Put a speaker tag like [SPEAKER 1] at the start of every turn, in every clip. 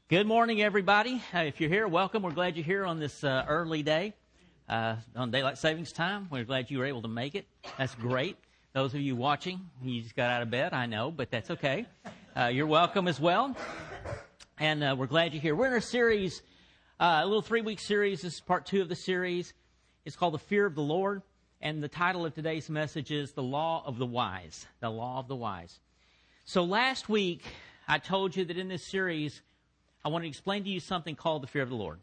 [SPEAKER 1] Good morning, everybody. If you're here, welcome. We're glad you're here on this early day, on Daylight Savings Time. We're glad you were able to make it. That's great. Those of you watching, you just got out of bed, I know, but that's okay. You're welcome as well. And we're glad you're here. We're in a series, a little 3-week series. This is part 2 of the series. It's called The Fear of the Lord. And the title of today's message is The Law of the Wise. The Law of the Wise. So last week, I told you that in this series, I want to explain to you something called the fear of the Lord.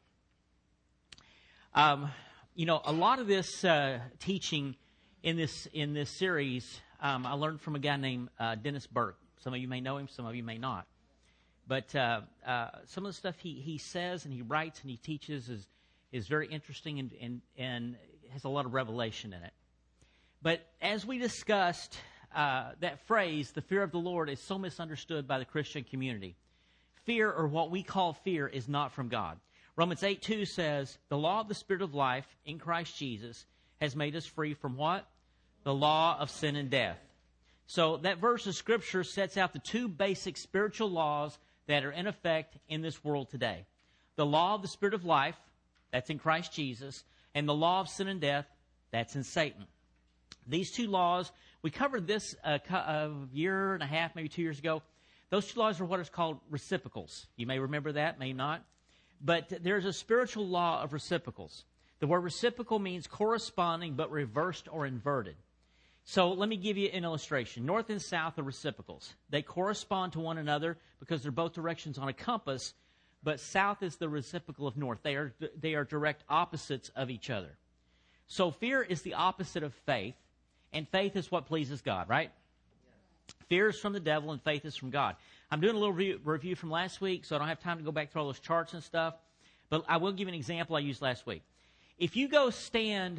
[SPEAKER 1] A lot of this teaching in this series, I learned from a guy named Dennis Burke. Some of you may know him, some of you may not. But some of the stuff he says and he writes and he teaches is very interesting and has a lot of revelation in it. But as we discussed, that phrase, the fear of the Lord, is so misunderstood by the Christian community. Fear, or what we call fear, is not from God. Romans 8:2 says, the law of the Spirit of life in Christ Jesus has made us free from what? The law of sin and death. So that verse of Scripture sets out the 2 basic spiritual laws that are in effect in this world today. The law of the Spirit of life, that's in Christ Jesus, and the law of sin and death, that's in Satan. These 2 laws, we covered this a year and a half, maybe 2 years ago. Those 2 laws are what is called reciprocals. You may remember that, may not. But there's a spiritual law of reciprocals. The word reciprocal means corresponding but reversed or inverted. So let me give you an illustration. North and south are reciprocals. They correspond to one another because they're both directions on a compass, but south is the reciprocal of north. They are direct opposites of each other. So fear is the opposite of faith, and faith is what pleases God, right? Fear is from the devil and faith is from God. I'm doing a little review from last week, so I don't have time to go back through all those charts and stuff. But I will give you an example I used last week. If you go stand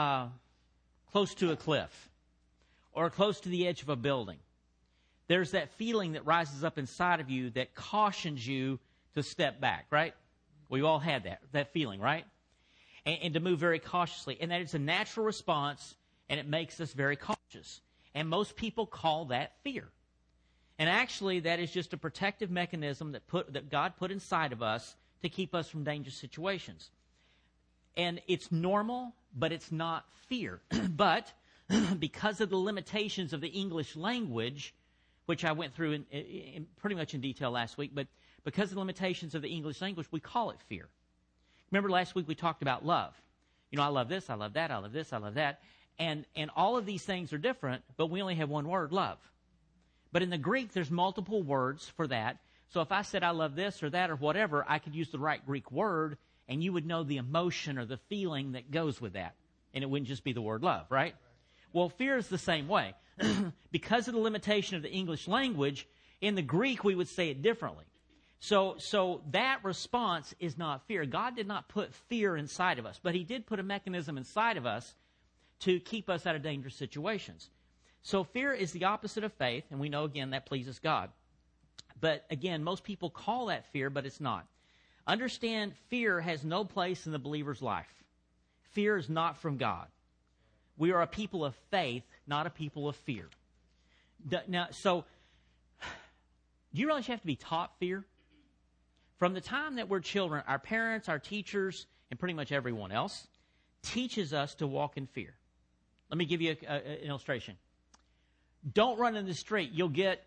[SPEAKER 1] close to a cliff or close to the edge of a building, there's that feeling that rises up inside of you that cautions you to step back, right? We've all had that feeling, right? And to move very cautiously. And that is a natural response, and it makes us very cautious. And most people call that fear. And actually, that is just a protective mechanism that God put inside of us to keep us from dangerous situations. And it's normal, but it's not fear. But because of the limitations of the English language, which I went through in pretty much in detail last week, but because of the limitations of the English language, we call it fear. Remember last week we talked about love. I love this, I love that, I love this, I love that. And all of these things are different, but we only have one word, love. But in the Greek, there's multiple words for that. So if I said I love this or that or whatever, I could use the right Greek word, and you would know the emotion or the feeling that goes with that. And it wouldn't just be the word love, right? Well, fear is the same way. Because of the limitation of the English language, in the Greek, we would say it differently. So that response is not fear. God did not put fear inside of us, but He did put a mechanism inside of us to keep us out of dangerous situations. So fear is the opposite of faith, and we know, again, that pleases God. But, again, most people call that fear, but it's not. Understand, fear has no place in the believer's life. Fear is not from God. We are a people of faith, not a people of fear. Now, so, do you realize you have to be taught fear? From the time that we're children, our parents, our teachers, and pretty much everyone else teaches us to walk in fear. Let me give you an illustration. Don't run in the street. You'll get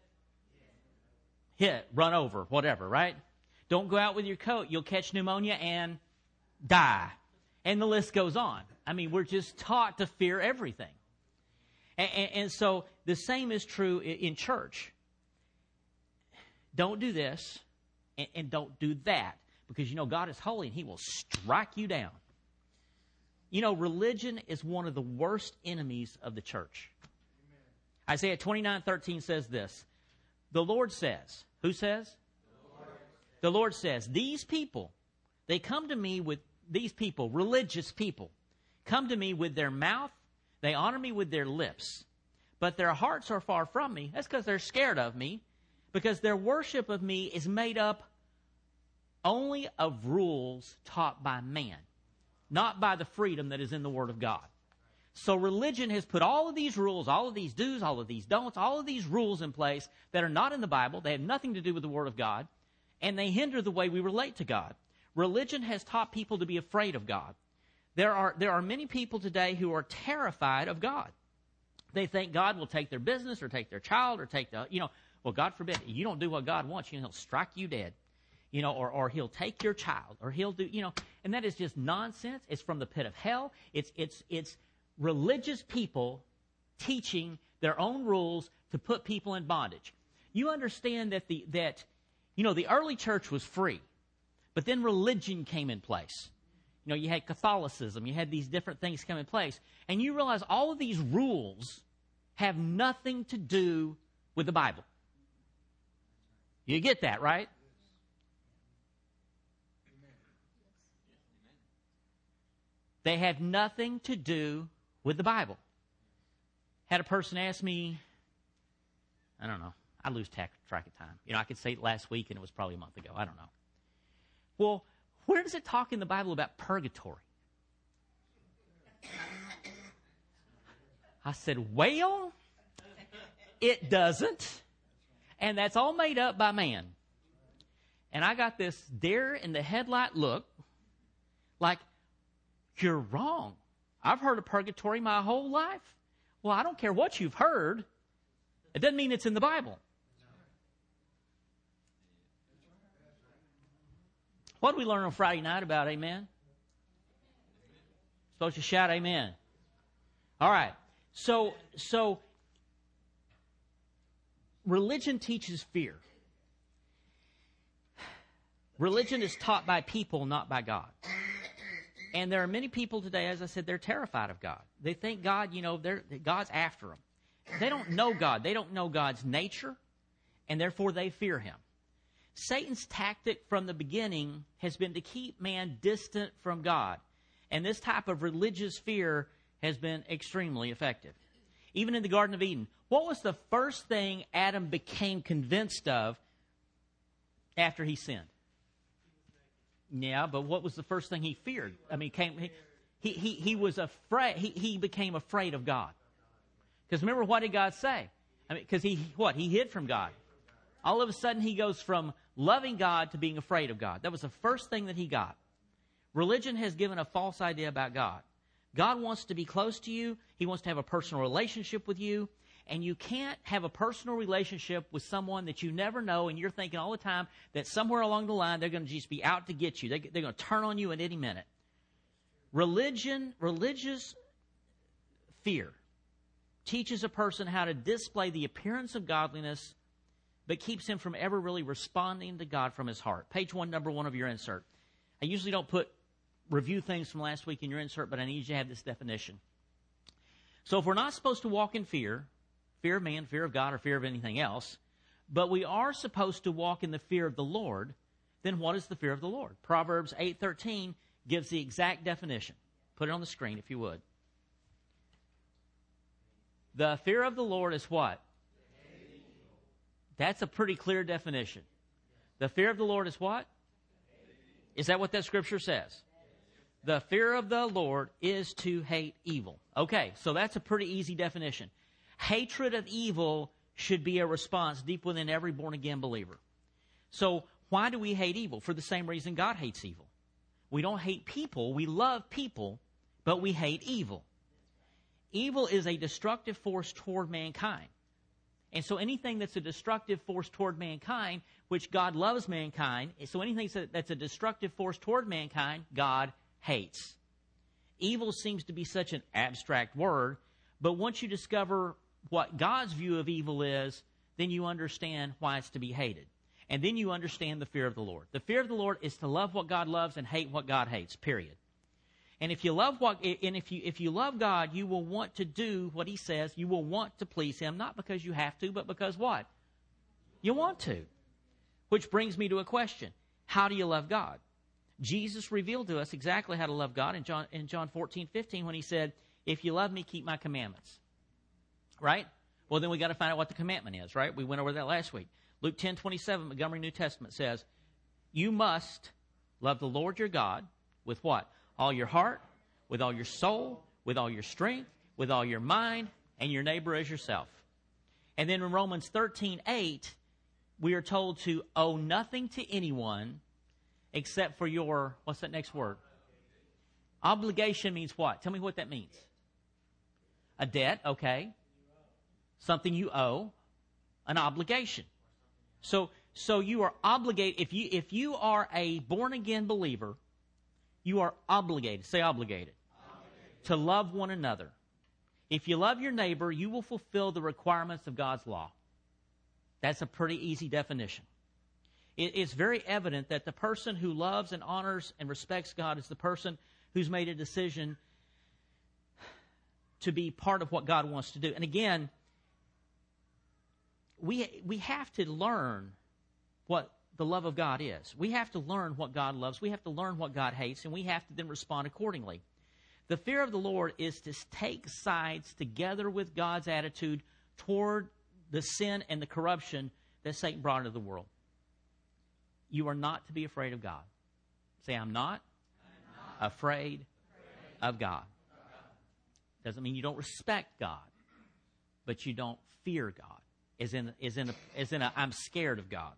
[SPEAKER 1] hit, run over, whatever, right? Don't go out with your coat. You'll catch pneumonia and die. And the list goes on. I mean, we're just taught to fear everything. And so the same is true in church. Don't do this and don't do that, because God is holy and He will strike you down. Religion is one of the worst enemies of the church. Amen. Isaiah 29:13 says this. The Lord says, who says? The Lord says, these people, they come to me with, these people, religious people, come to me with their mouth, they honor me with their lips, but their hearts are far from me. That's because they're scared of me, because their worship of me is made up only of rules taught by man, not by the freedom that is in the Word of God. So religion has put all of these rules, all of these do's, all of these don'ts, all of these rules in place that are not in the Bible. They have nothing to do with the Word of God. and they hinder the way we relate to God. Religion has taught people to be afraid of God. There are many people today who are terrified of God. They think God will take their business or take their child or take well, God forbid, you don't do what God wants, he'll strike you dead. Or he'll take your child, or he'll do, and that is just nonsense. It's from the pit of hell. It's religious people teaching their own rules to put people in bondage. You understand that the early church was free, but then religion came in place. You had Catholicism, you had these different things come in place, and you realize all of these rules have nothing to do with the Bible. You get that, right? They have nothing to do with the Bible. Had a person ask me, I don't know, I lose track of time. I could say it last week and it was probably a month ago. I don't know. Well, where does it talk in the Bible about purgatory? I said, well, it doesn't. And that's all made up by man. And I got this deer in the headlight look like, you're wrong. I've heard of purgatory my whole life. Well, I don't care what you've heard. It doesn't mean it's in the Bible. What did we learn on Friday night about amen? Supposed to shout amen. All right. So religion teaches fear. Religion is taught by people, not by God. And there are many people today, as I said, they're terrified of God. They think God, God's after them. They don't know God. They don't know God's nature, and therefore they fear him. Satan's tactic from the beginning has been to keep man distant from God. And this type of religious fear has been extremely effective. Even in the Garden of Eden, what was the first thing Adam became convinced of after he sinned? Yeah, but what was the first thing he feared? I mean, he was afraid. He became afraid of God. Because remember, what did God say? I mean, because he hid from God. All of a sudden, he goes from loving God to being afraid of God. That was the first thing that he got. Religion has given a false idea about God. God wants to be close to you. He wants to have a personal relationship with you. And you can't have a personal relationship with someone that you never know, and you're thinking all the time that somewhere along the line they're going to just be out to get you. They're going to turn on you at any minute. Religious fear teaches a person how to display the appearance of godliness, but keeps him from ever really responding to God from his heart. Page 1, number 1 of your insert. I usually don't review things from last week in your insert, but I need you to have this definition. So if we're not supposed to walk in fear of man, fear of God, or fear of anything else, but we are supposed to walk in the fear of the Lord, then what is the fear of the Lord? Proverbs 8:13 gives the exact definition. Put it on the screen if you would. The fear of the Lord is what? That's a pretty clear definition. The fear of the Lord is what? Is that what that scripture says? The fear of the Lord is to hate evil. Okay, so that's a pretty easy definition. Hatred of evil should be a response deep within every born-again believer. So why do we hate evil? For the same reason God hates evil. We don't hate people. We love people, but we hate evil. Evil is a destructive force toward mankind. And so anything that's a destructive force toward mankind, which God loves mankind, so anything that's a destructive force toward mankind, God hates. Evil seems to be such an abstract word, but once you discover what God's view of evil is, then you understand why it's to be hated. And then you understand the fear of the Lord. The fear of the Lord is to love what God loves and hate what God hates, period. And if you love if you love God, you will want to do what he says. You will want to please him, not because you have to, but because what? You want to. Which brings me to a question. How do you love God? Jesus revealed to us exactly how to love God in John 14:15 when he said, "If you love me, keep my commandments." Right? Well, then we got to find out what the commandment is, right? We went over that last week. Luke 10:27, Montgomery New Testament says, "You must love the Lord your God with what? All your heart, with all your soul, with all your strength, with all your mind, and your neighbor as yourself." And then in Romans 13:8, we are told to owe nothing to anyone except for your, what's that next word? Obligation means what? Tell me what that means. A debt, okay. Something you owe, an obligation. So you are obligated, if you are a born-again believer, you are obligated, say obligated, to love one another. If you love your neighbor, you will fulfill the requirements of God's law. That's a pretty easy definition. It's very evident that the person who loves and honors and respects God is the person who's made a decision to be part of what God wants to do. And again, we have to learn what the love of God is. We have to learn what God loves. We have to learn what God hates, and we have to then respond accordingly. The fear of the Lord is to take sides together with God's attitude toward the sin and the corruption that Satan brought into the world. You are not to be afraid of God. Say, I'm not afraid of God. Doesn't mean you don't respect God, but you don't fear God. As in a I'm scared of God.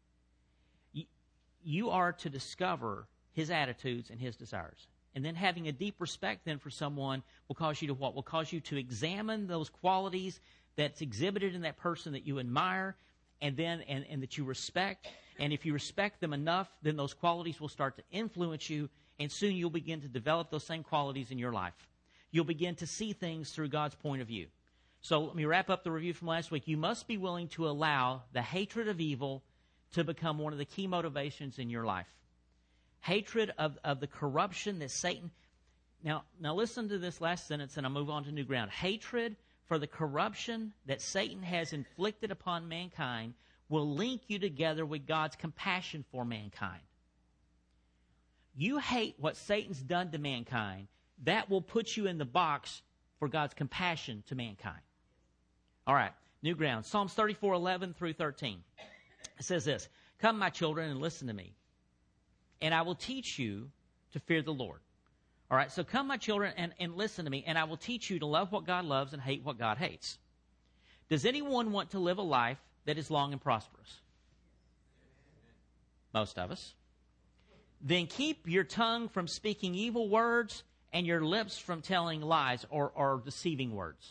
[SPEAKER 1] You are to discover His attitudes and His desires. And then having a deep respect then for someone will cause you to what? Will cause you to examine those qualities that's exhibited in that person that you admire and that you respect. And if you respect them enough, then those qualities will start to influence you, and soon you'll begin to develop those same qualities in your life. You'll begin to see things through God's point of view. So let me wrap up the review from last week. You must be willing to allow the hatred of evil to become one of the key motivations in your life. Hatred of the corruption that Satan... Now listen to this last sentence and I'll move on to new ground. Hatred for the corruption that Satan has inflicted upon mankind will link you together with God's compassion for mankind. You hate what Satan's done to mankind, that will put you in the box for God's compassion to mankind. All right, new ground. Psalms 34:11 through 13. It says this, "Come, my children, and listen to me, and I will teach you to fear the Lord." All right, so come, my children, and listen to me, and I will teach you to love what God loves and hate what God hates. Does anyone want to live a life that is long and prosperous? Most of us. Then keep your tongue from speaking evil words and your lips from telling lies or deceiving words.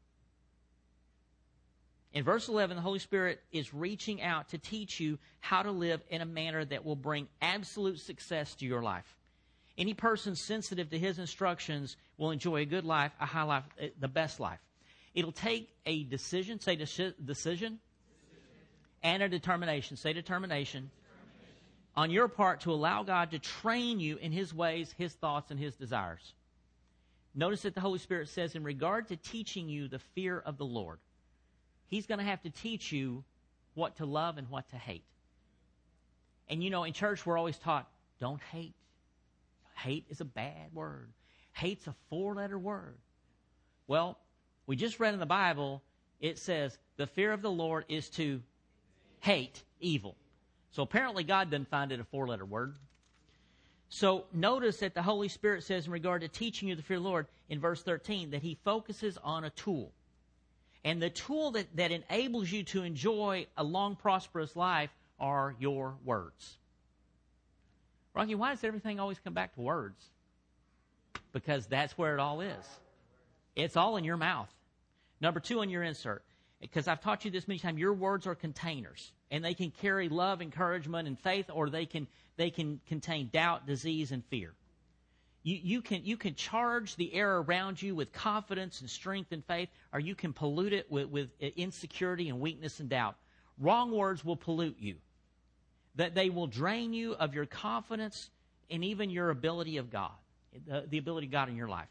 [SPEAKER 1] In verse 11, the Holy Spirit is reaching out to teach you how to live in a manner that will bring absolute success to your life. Any person sensitive to His instructions will enjoy a good life, a high life, the best life. It'll take a decision, say decision, and a determination, say determination, on your part to allow God to train you in His ways, His thoughts, and His desires. Notice that the Holy Spirit says in regard to teaching you the fear of the Lord, He's going to have to teach you what to love and what to hate. And you know, in church we're always taught, don't hate. Hate is a bad word. Hate's a 4-letter word. Well, we just read in the Bible, it says the fear of the Lord is to hate evil. So apparently God doesn't find it a 4-letter word. So notice that the Holy Spirit says in regard to teaching you the fear of the Lord in verse 13 that He focuses on a tool. And the tool that enables you to enjoy a long, prosperous life are your words. Rocky, why does everything always come back to words? Because that's where it all is. It's all in your mouth. Number 2 on your insert. Because I've taught you this many times, your words are containers. And they can carry love, encouragement, and faith, or they can contain doubt, disease, and fear. You can charge the air around you with confidence and strength and faith, or you can pollute it with insecurity and weakness and doubt. Wrong words will pollute you. That they will drain you of your confidence and even your ability of God, the ability of God in your life.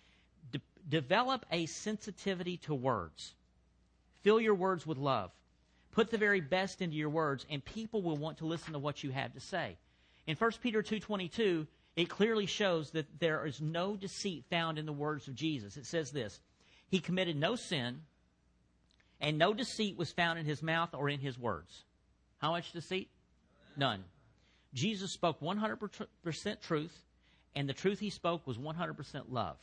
[SPEAKER 1] Develop a sensitivity to words. Fill your words with love. Put the very best into your words, and people will want to listen to what you have to say. In 1 Peter 2:22, it clearly shows that there is no deceit found in the words of Jesus. It says this, He committed no sin, and no deceit was found in His mouth or in His words. How much deceit? None. Jesus spoke 100% truth, and the truth He spoke was 100% love.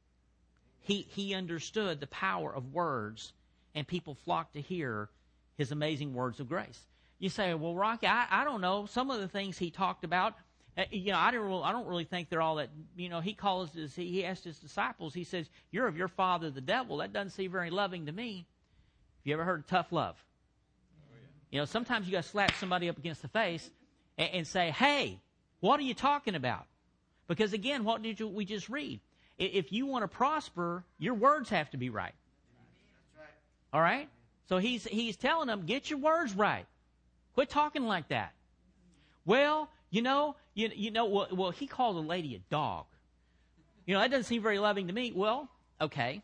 [SPEAKER 1] He understood the power of words, and people flocked to hear His amazing words of grace. You say, well, Rocky, I don't know. Some of the things he talked about, I don't really think they're all that, he asked his disciples, he says, you're of your father, the devil. That doesn't seem very loving to me. Have you ever heard of tough love? Oh, yeah. Sometimes you got to slap somebody up against the face and say, hey, what are you talking about? Because again, what did we just read? If you want to prosper, your words have to be right. That's right. All right? So he's telling them, get your words right. Quit talking like that. Well, he called a lady a dog. That doesn't seem very loving to me. Well, okay.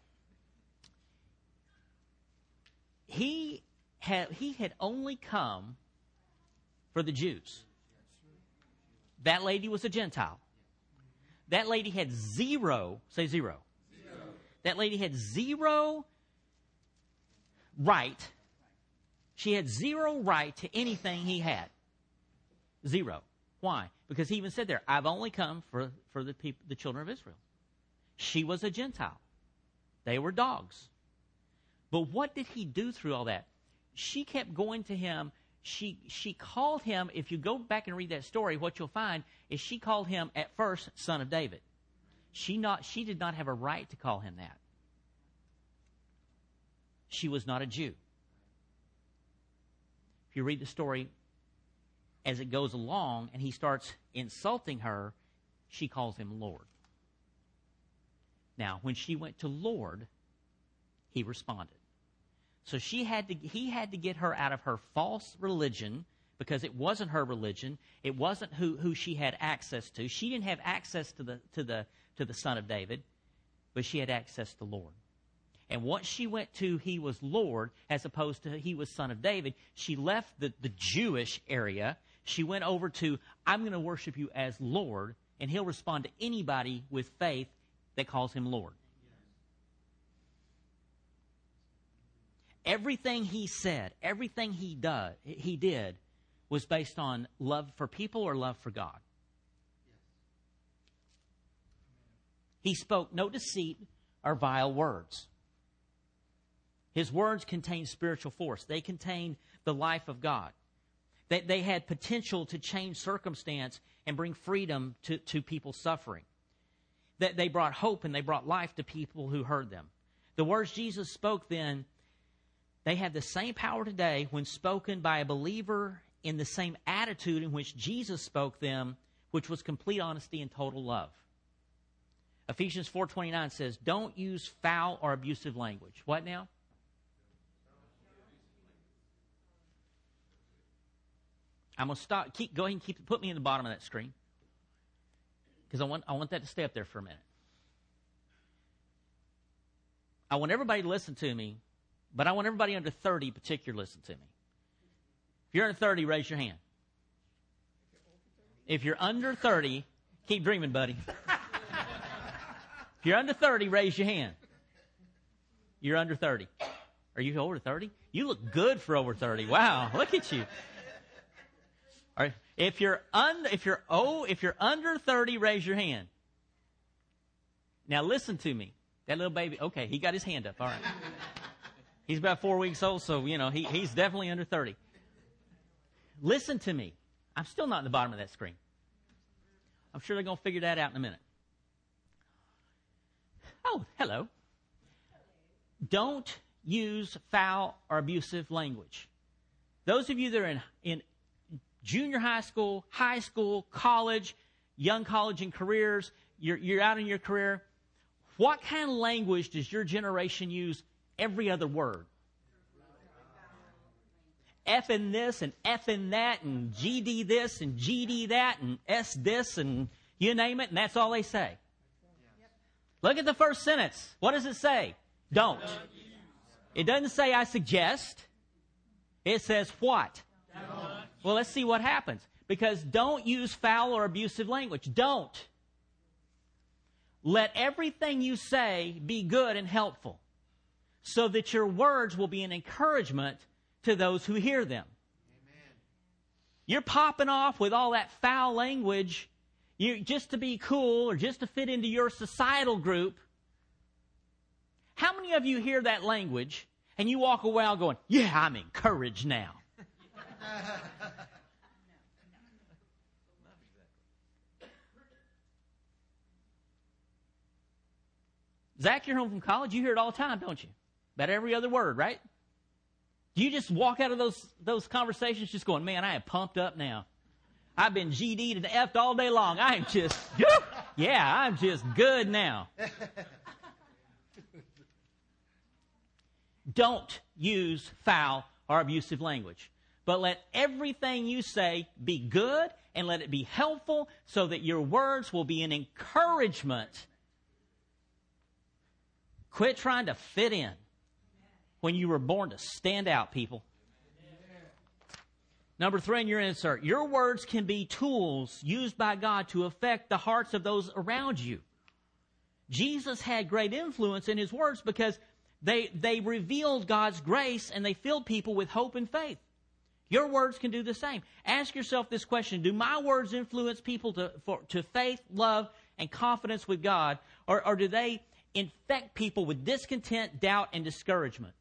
[SPEAKER 1] He had only come for the Jews. That lady was a Gentile. That lady had zero, say zero. That lady had zero right. She had zero right to anything he had. Zero. Why? Because he even said there, I've only come for the children of Israel. She was a Gentile. They were dogs. But what did he do through all that? She kept going to him. She called him, if you go back and read that story, what you'll find is she called him at first son of David. She did not have a right to call him that. She was not a Jew. If you read the story as it goes along and he starts insulting her, she calls him Lord. Now, when she went to Lord, he responded. So he had to get her out of her false religion, because it wasn't her religion. It wasn't who she had access to. She didn't have access to the Son of David, but she had access to Lord. And once she went to he was Lord, as opposed to he was Son of David, she left the Jewish area. She went over to, I'm going to worship you as Lord, and he'll respond to anybody with faith that calls him Lord. Everything he said, everything he did was based on love for people or love for God. He spoke no deceit or vile words. His words contained spiritual force. They contained the life of God. They had potential to change circumstance and bring freedom to people suffering. They brought hope and they brought life to people who heard them. The words Jesus spoke then, they have the same power today when spoken by a believer in the same attitude in which Jesus spoke them, which was complete honesty and total love. Ephesians 4:29 says, don't use foul or abusive language. What now? I'm going to stop. Go ahead and put me in the bottom of that screen, because I want that to stay up there for a minute. I want everybody to listen to me, but I want everybody under 30 particular listen to me. If you're under 30, raise your hand. If you're under 30, keep dreaming, buddy. If you're under 30, raise your hand. You're under 30. Are you over 30? You look good for over 30. Wow, look at you. All right. If you're under 30, raise your hand. Now listen to me. That little baby, okay, he got his hand up. All right. He's about 4 weeks old, so he's definitely under 30. Listen to me. I'm still not in the bottom of that screen. I'm sure they're going to figure that out in a minute. Oh, hello. Don't use foul or abusive language. Those of you that are in junior high school, college, young college and careers, you're out in your career, what kind of language does your generation use every other word? Effing this and effing that and GD this and GD that and S this and you name it, and that's all they say. Look at the first sentence. What does it say? Don't. It doesn't say I suggest. It says what? Don't. Well, let's see what happens. Because don't use foul or abusive language. Don't. Let everything you say be good and helpful, so that your words will be an encouragement to those who hear them. Amen. You're popping off with all that foul language just to be cool or just to fit into your societal group. How many of you hear that language and you walk away going, yeah, I'm encouraged now? Zach, you're home from college. You hear it all the time, don't you? About every other word, right? Do you just walk out of those conversations just going, man, I am pumped up now. I've been GD'd and F'd all day long. I am just, I'm just good now. Don't use foul or abusive language. But let everything you say be good and let it be helpful so that your words will be an encouragement. Quit trying to fit in when you were born to stand out, people. Number 3 in your insert. Your words can be tools used by God to affect the hearts of those around you. Jesus had great influence in his words because they revealed God's grace and they filled people with hope and faith. Your words can do the same. Ask yourself this question. Do my words influence people to faith, love, and confidence with God? Or do they infect people with discontent, doubt, and discouragement?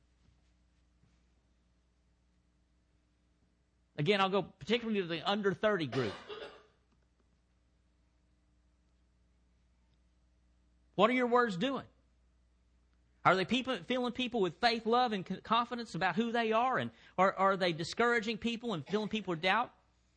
[SPEAKER 1] Again, I'll go particularly to the under 30 group. What are your words doing? Are they filling people with faith, love, and confidence about who they are? Or are they discouraging people and filling people with doubt?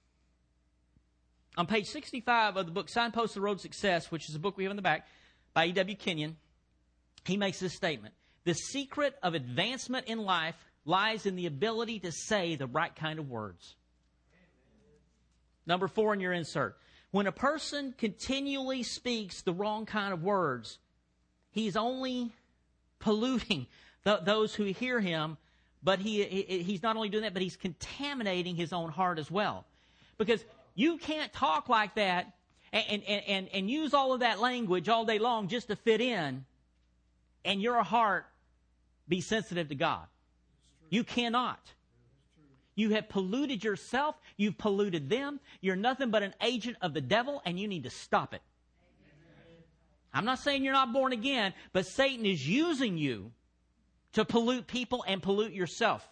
[SPEAKER 1] On page 65 of the book Signposts of the Road to Success, which is a book we have in the back, by E.W. Kenyon, he makes this statement. The secret of advancement in life lies in the ability to say the right kind of words. Number 4 in your insert. When a person continually speaks the wrong kind of words, he's only polluting those who hear him, but he's not only doing that, but he's contaminating his own heart as well. Because you can't talk like that and use all of that language all day long just to fit in, and your heart be sensitive to God. You cannot. You have polluted yourself. You've polluted them. You're nothing but an agent of the devil, and you need to stop it. I'm not saying you're not born again, but Satan is using you to pollute people and pollute yourself.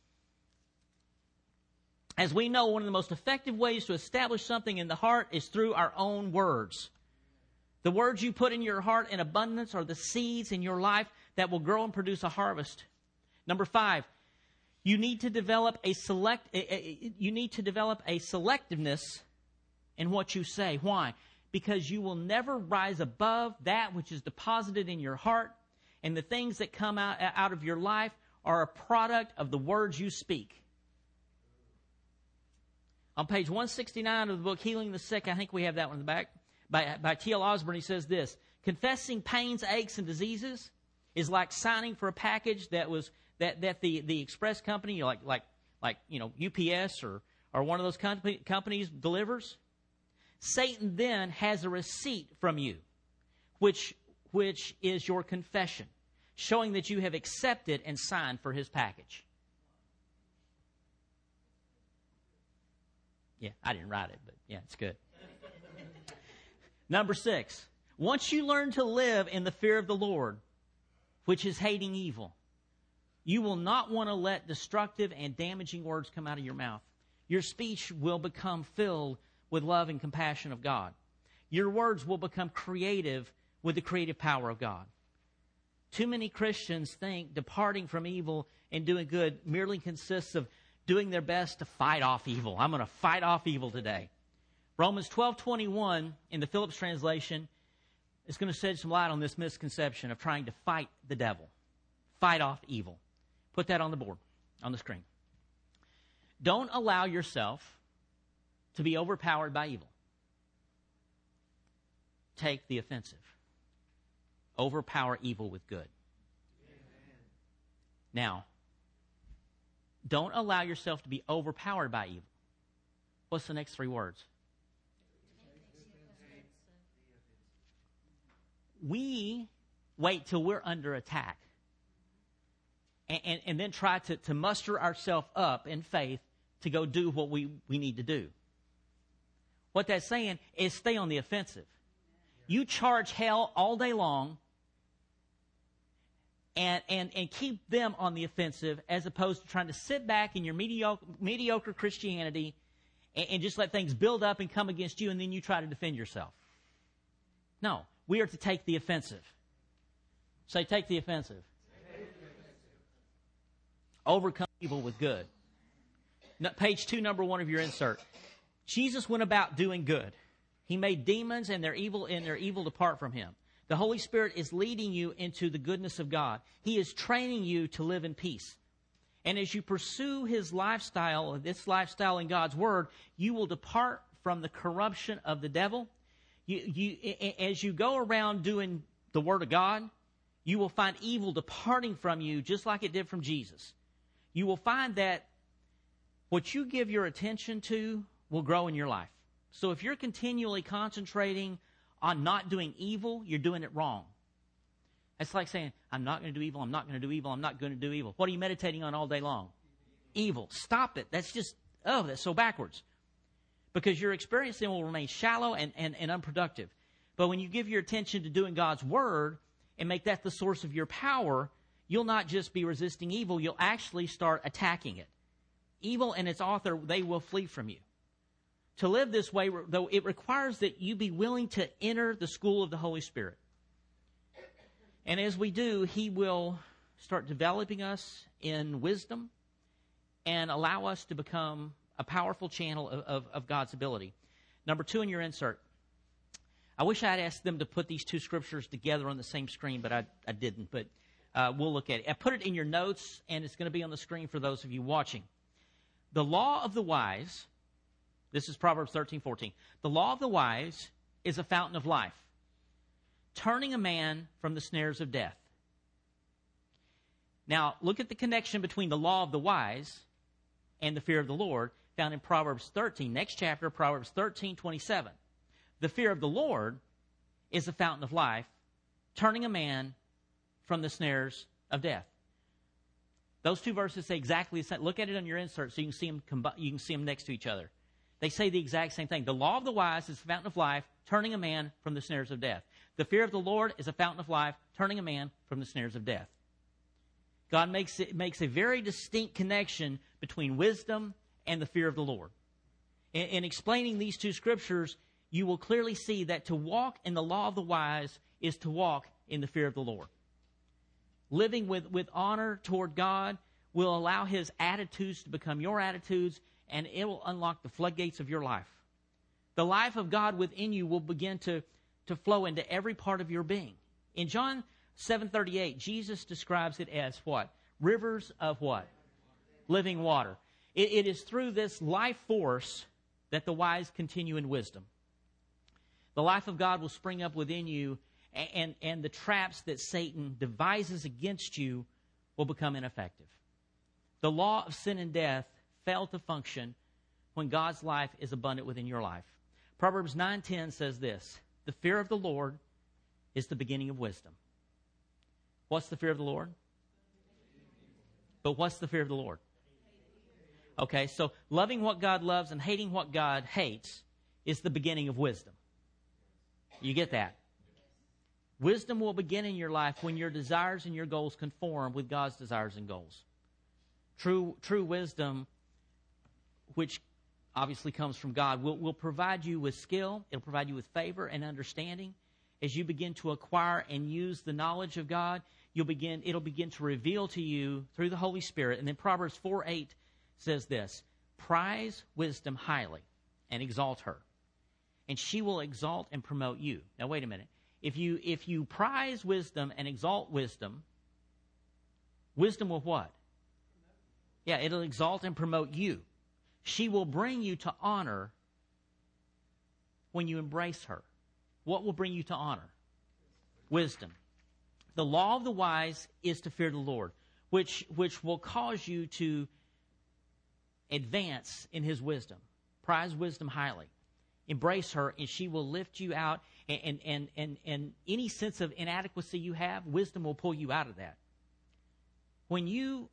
[SPEAKER 1] As we know, one of the most effective ways to establish something in the heart is through our own words. The words you put in your heart in abundance are the seeds in your life that will grow and produce a harvest. Number 5, you need to develop a selectiveness in what you say. Why? Because you will never rise above that which is deposited in your heart, and the things that come out of your life are a product of the words you speak. On page 169 of the book Healing the Sick, I think we have that one in the back, by T.L. Osborne, he says this: confessing pains, aches, and diseases is like signing for a package that the express company, like UPS or one of those companies delivers. Satan then has a receipt from you, which is your confession, showing that you have accepted and signed for his package. Yeah, I didn't write it, but yeah, it's good. Number 6, once you learn to live in the fear of the Lord, which is hating evil, you will not want to let destructive and damaging words come out of your mouth. Your speech will become filled with love and compassion of God. Your words will become creative with the creative power of God. Too many Christians think departing from evil and doing good merely consists of doing their best to fight off evil. I'm going to fight off evil today. Romans 12:21 in the Phillips translation is going to shed some light on this misconception of trying to fight the devil. Fight off evil. Put that on the board, on the screen. Don't allow yourself to be overpowered by evil. Take the offensive. Overpower evil with good. Amen. Now, don't allow yourself to be overpowered by evil. What's the next 3 words? We wait till we're under attack and then try to muster ourselves up in faith to go do what we need to do. What that's saying is stay on the offensive. You charge hell all day long, and keep them on the offensive, as opposed to trying to sit back in your mediocre Christianity and just let things build up and come against you, and then you try to defend yourself. No, we are to take the offensive. Say, take the offensive. Overcome evil with good. Page 2, number 1 of your insert. Jesus went about doing good. He made demons and their evil depart from him. The Holy Spirit is leading you into the goodness of God. He is training you to live in peace. And as you pursue His lifestyle, this lifestyle in God's Word, you will depart from the corruption of the devil. As you go around doing the Word of God, you will find evil departing from you just like it did from Jesus. You will find that what you give your attention to will grow in your life. So if you're continually concentrating on not doing evil, you're doing it wrong. It's like saying, I'm not going to do evil, I'm not going to do evil, I'm not going to do evil. What are you meditating on all day long? Evil. Stop it. That's so backwards. Because your experience then will remain shallow and unproductive. But when you give your attention to doing God's Word and make that the source of your power, you'll not just be resisting evil, you'll actually start attacking it. Evil and its author, they will flee from you. To live this way, though, it requires that you be willing to enter the school of the Holy Spirit. And as we do, He will start developing us in wisdom and allow us to become a powerful channel of God's ability. Number 2 in your insert. I wish I had asked them to put these two scriptures together on the same screen, but I didn't. But we'll look at it. I put it in your notes, and it's going to be on the screen for those of you watching. The law of the wise, this is Proverbs 13:14. The law of the wise is a fountain of life, turning a man from the snares of death. Now, look at the connection between the law of the wise and the fear of the Lord found in Proverbs 13. Next chapter, Proverbs 13:27. The fear of the Lord is a fountain of life, turning a man from the snares of death. Those two verses say exactly the same. Look at it on your insert so you can see them next to each other. They say the exact same thing. The law of the wise is a fountain of life, turning a man from the snares of death. The fear of the Lord is a fountain of life, turning a man from the snares of death. God makes a very distinct connection between wisdom and the fear of the Lord. In explaining these two scriptures, you will clearly see that to walk in the law of the wise is to walk in the fear of the Lord. Living with honor toward God will allow His attitudes to become your attitudes, and it will unlock the floodgates of your life. The life of God within you will begin to flow into every part of your being. In John 7:38, Jesus describes it as what? Rivers of what? Living water. It is through this life force that the wise continue in wisdom. The life of God will spring up within you, and the traps that Satan devises against you will become ineffective. The law of sin and death failed to function when God's life is abundant within your life. Proverbs 9:10 says this: the fear of the Lord is the beginning of wisdom. What's the fear of the Lord? But what's the fear of the Lord? Okay, so loving what God loves and hating what God hates is the beginning of wisdom. You get that? Wisdom will begin in your life when your desires and your goals conform with God's desires and goals. True wisdom, which obviously comes from God, will provide you with skill. It'll provide you with favor and understanding. As you begin to acquire and use the knowledge of God, it'll begin to reveal to you through the Holy Spirit. And then Proverbs 4:8 says this: prize wisdom highly and exalt her, and she will exalt and promote you. Now wait a minute. If you prize wisdom and exalt wisdom, wisdom will what? Yeah, it'll exalt and promote you. She will bring you to honor when you embrace her. What will bring you to honor? Wisdom. The law of the wise is to fear the Lord, which will cause you to advance in His wisdom. Prize wisdom highly. Embrace her, and she will lift you out. And any sense of inadequacy you have, wisdom will pull you out of that. When you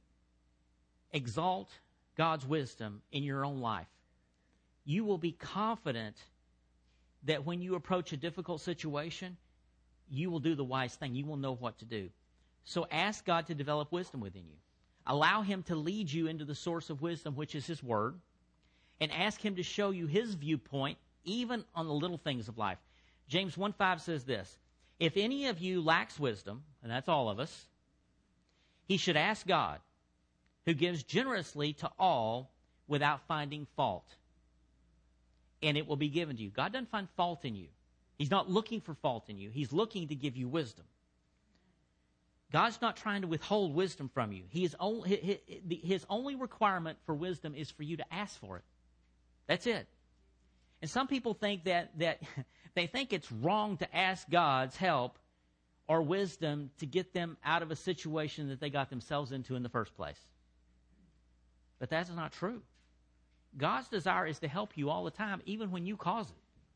[SPEAKER 1] exalt God's wisdom in your own life, you will be confident that when you approach a difficult situation, you will do the wise thing. You will know what to do. So ask God to develop wisdom within you. Allow Him to lead you into the source of wisdom, which is His Word. And ask Him to show you His viewpoint, even on the little things of life. James 1:5 says this, if any of you lacks wisdom, and that's all of us, he should ask God, who gives generously to all without finding fault. And it will be given to you. God doesn't find fault in you. He's not looking for fault in you. He's looking to give you wisdom. God's not trying to withhold wisdom from you. His only requirement for wisdom is for you to ask for it. That's it. And some people think that they think it's wrong to ask God's help or wisdom to get them out of a situation that they got themselves into in the first place. But that's not true. God's desire is to help you all the time, even when you cause it.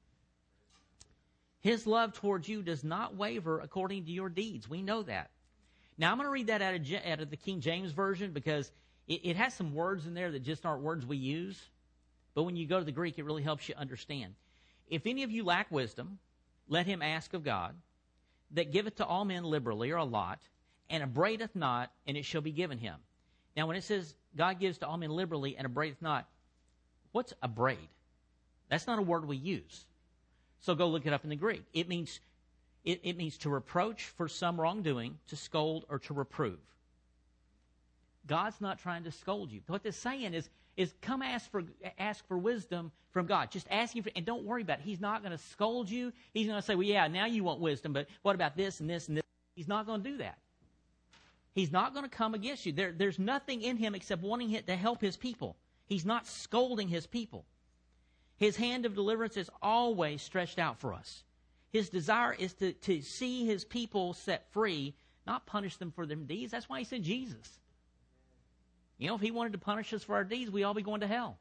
[SPEAKER 1] His love towards you does not waver according to your deeds. We know that. Now, I'm going to read that out of the King James Version because it has some words in there that just aren't words we use. But when you go to the Greek, it really helps you understand. If any of you lack wisdom, let him ask of God, that giveth to all men liberally, or a lot, and abradeth not, and it shall be given him. Now, when it says God gives to all men liberally and abradeth not, what's abrade? That's not a word we use. So go look it up in the Greek. It means to reproach for some wrongdoing, to scold, or to reprove. God's not trying to scold you. What they're saying is come ask for wisdom from God. Just ask him and don't worry about it. He's not going to scold you. He's going to say, well, yeah, now you want wisdom, but what about this and this and this? He's not going to do that. He's not going to come against you. There's nothing in him except wanting to help his people. He's not scolding his people. His hand of deliverance is always stretched out for us. His desire is to see his people set free, not punish them for their deeds. That's why he sent Jesus. You know, if he wanted to punish us for our deeds, we'd all be going to hell.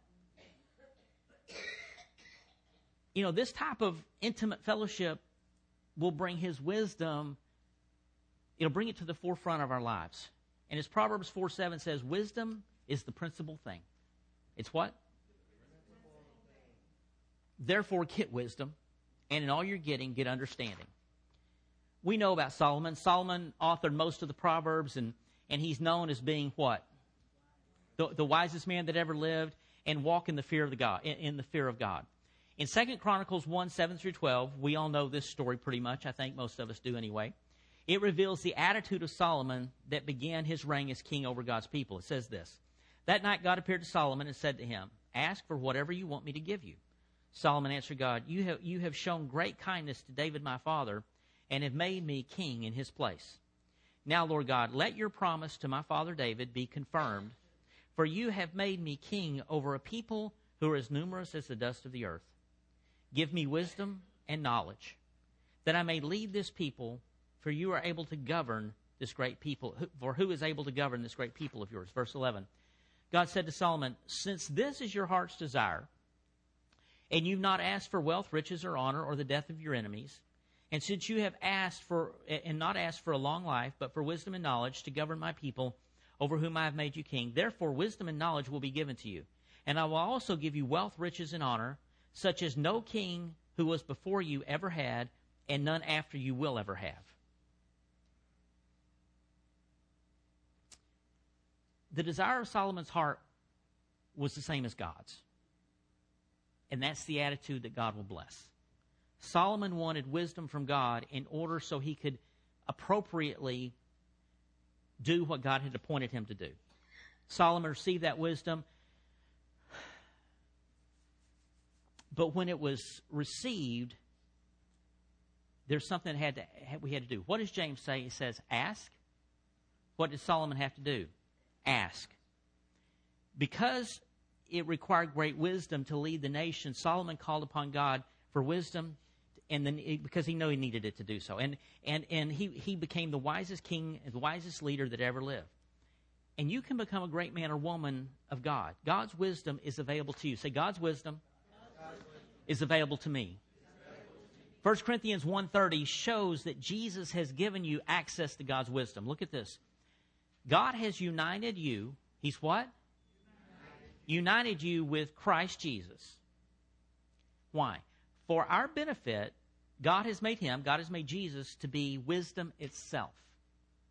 [SPEAKER 1] You know, this type of intimate fellowship will bring his wisdom. It'll bring it to the forefront of our lives. And as Proverbs 4:7 says, wisdom is the principal thing. It's what? Therefore, get wisdom, and in all you're getting, get understanding. We know about Solomon. Solomon authored most of the Proverbs, and he's known as being what? The wisest man that ever lived, and walk in the fear of God. In the fear of God. In 2 Chronicles 1:7-12, we all know this story pretty much. I think most of us do anyway. It reveals the attitude of Solomon that began his reign as king over God's people. It says this, that night God appeared to Solomon and said to him, ask for whatever you want me to give you. Solomon answered God, you have shown great kindness to David my father, and have made me king in his place. Now, Lord God, let your promise to my father David be confirmed, for you have made me king over a people who are as numerous as the dust of the earth. Give me wisdom and knowledge, that I may lead this people, for you are able to govern this great people. For who is able to govern this great people of yours? Verse 11. God said to Solomon, since this is your heart's desire, and you've not asked for wealth, riches, or honor, or the death of your enemies, and since you have not asked for a long life, but for wisdom and knowledge to govern my people, over whom I have made you king, therefore wisdom and knowledge will be given to you. And I will also give you wealth, riches, and honor, such as no king who was before you ever had, and none after you will ever have. The desire of Solomon's heart was the same as God's. And that's the attitude that God will bless. Solomon wanted wisdom from God in order so he could appropriately do what God had appointed him to do. Solomon received that wisdom, but when it was received, there's something we had to do. What does James say? He says, ask. What did Solomon have to do? Ask. Because it required great wisdom to lead the nation, Solomon called upon God for wisdom, and then because he knew he needed it to do so. And he became the wisest king and the wisest leader that ever lived. And you can become a great man or woman of God. God's wisdom is available to you. Say, God's wisdom is available to me. 1 Corinthians 1:30 shows that Jesus has given you access to God's wisdom. Look at this. God has united you. He's what? United you with Christ Jesus. Why? For our benefit, God has made Jesus to be wisdom itself.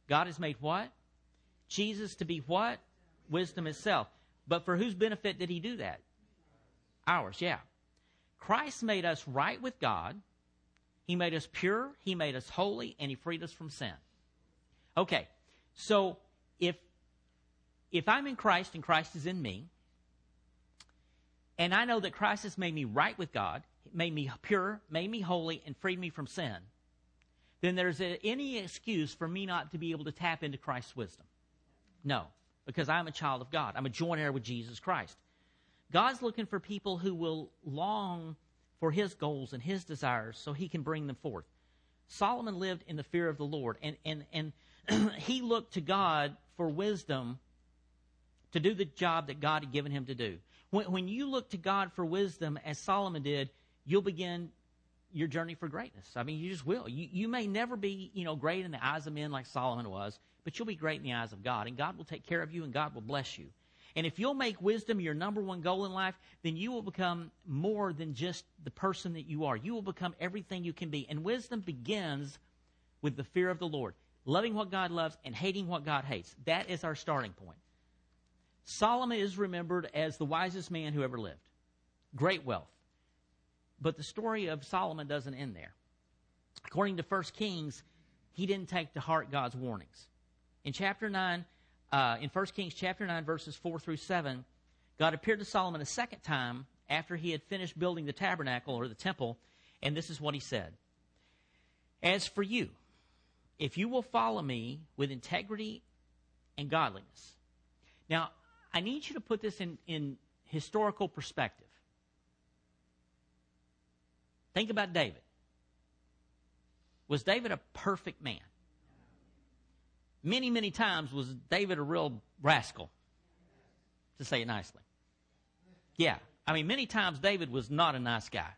[SPEAKER 1] God has made what? Jesus to be what? Wisdom itself. But for whose benefit did he do that? Ours, yeah. Christ made us right with God. He made us pure. He made us holy. And he freed us from sin. Okay, so if I'm in Christ and Christ is in me, and I know that Christ has made me right with God, made me pure, made me holy, and freed me from sin, then there's any excuse for me not to be able to tap into Christ's wisdom. No, because I'm a child of God. I'm a joint heir with Jesus Christ. God's looking for people who will long for his goals and his desires so he can bring them forth. Solomon lived in the fear of the Lord, and he looked to God for wisdom to do the job that God had given him to do. When you look to God for wisdom, as Solomon did, you'll begin your journey for greatness. I mean, you just will. You may never be, great in the eyes of men like Solomon was, but you'll be great in the eyes of God, and God will take care of you, and God will bless you. And if you'll make wisdom your number one goal in life, then you will become more than just the person that you are. You will become everything you can be. And wisdom begins with the fear of the Lord, loving what God loves and hating what God hates. That is our starting point. Solomon is remembered as the wisest man who ever lived. Great wealth. But the story of Solomon doesn't end there. According to 1 Kings, he didn't take to heart God's warnings. In chapter 9, in 1 Kings chapter 9, verses 4 through 7, God appeared to Solomon a second time after he had finished building the tabernacle or the temple, and this is what he said. As for you, if you will follow me with integrity and godliness. Now, I need you to put this in historical perspective. Think about David. Was David a perfect man? Many, many times was David a real rascal, to say it nicely. Yeah, I mean, many times David was not a nice guy.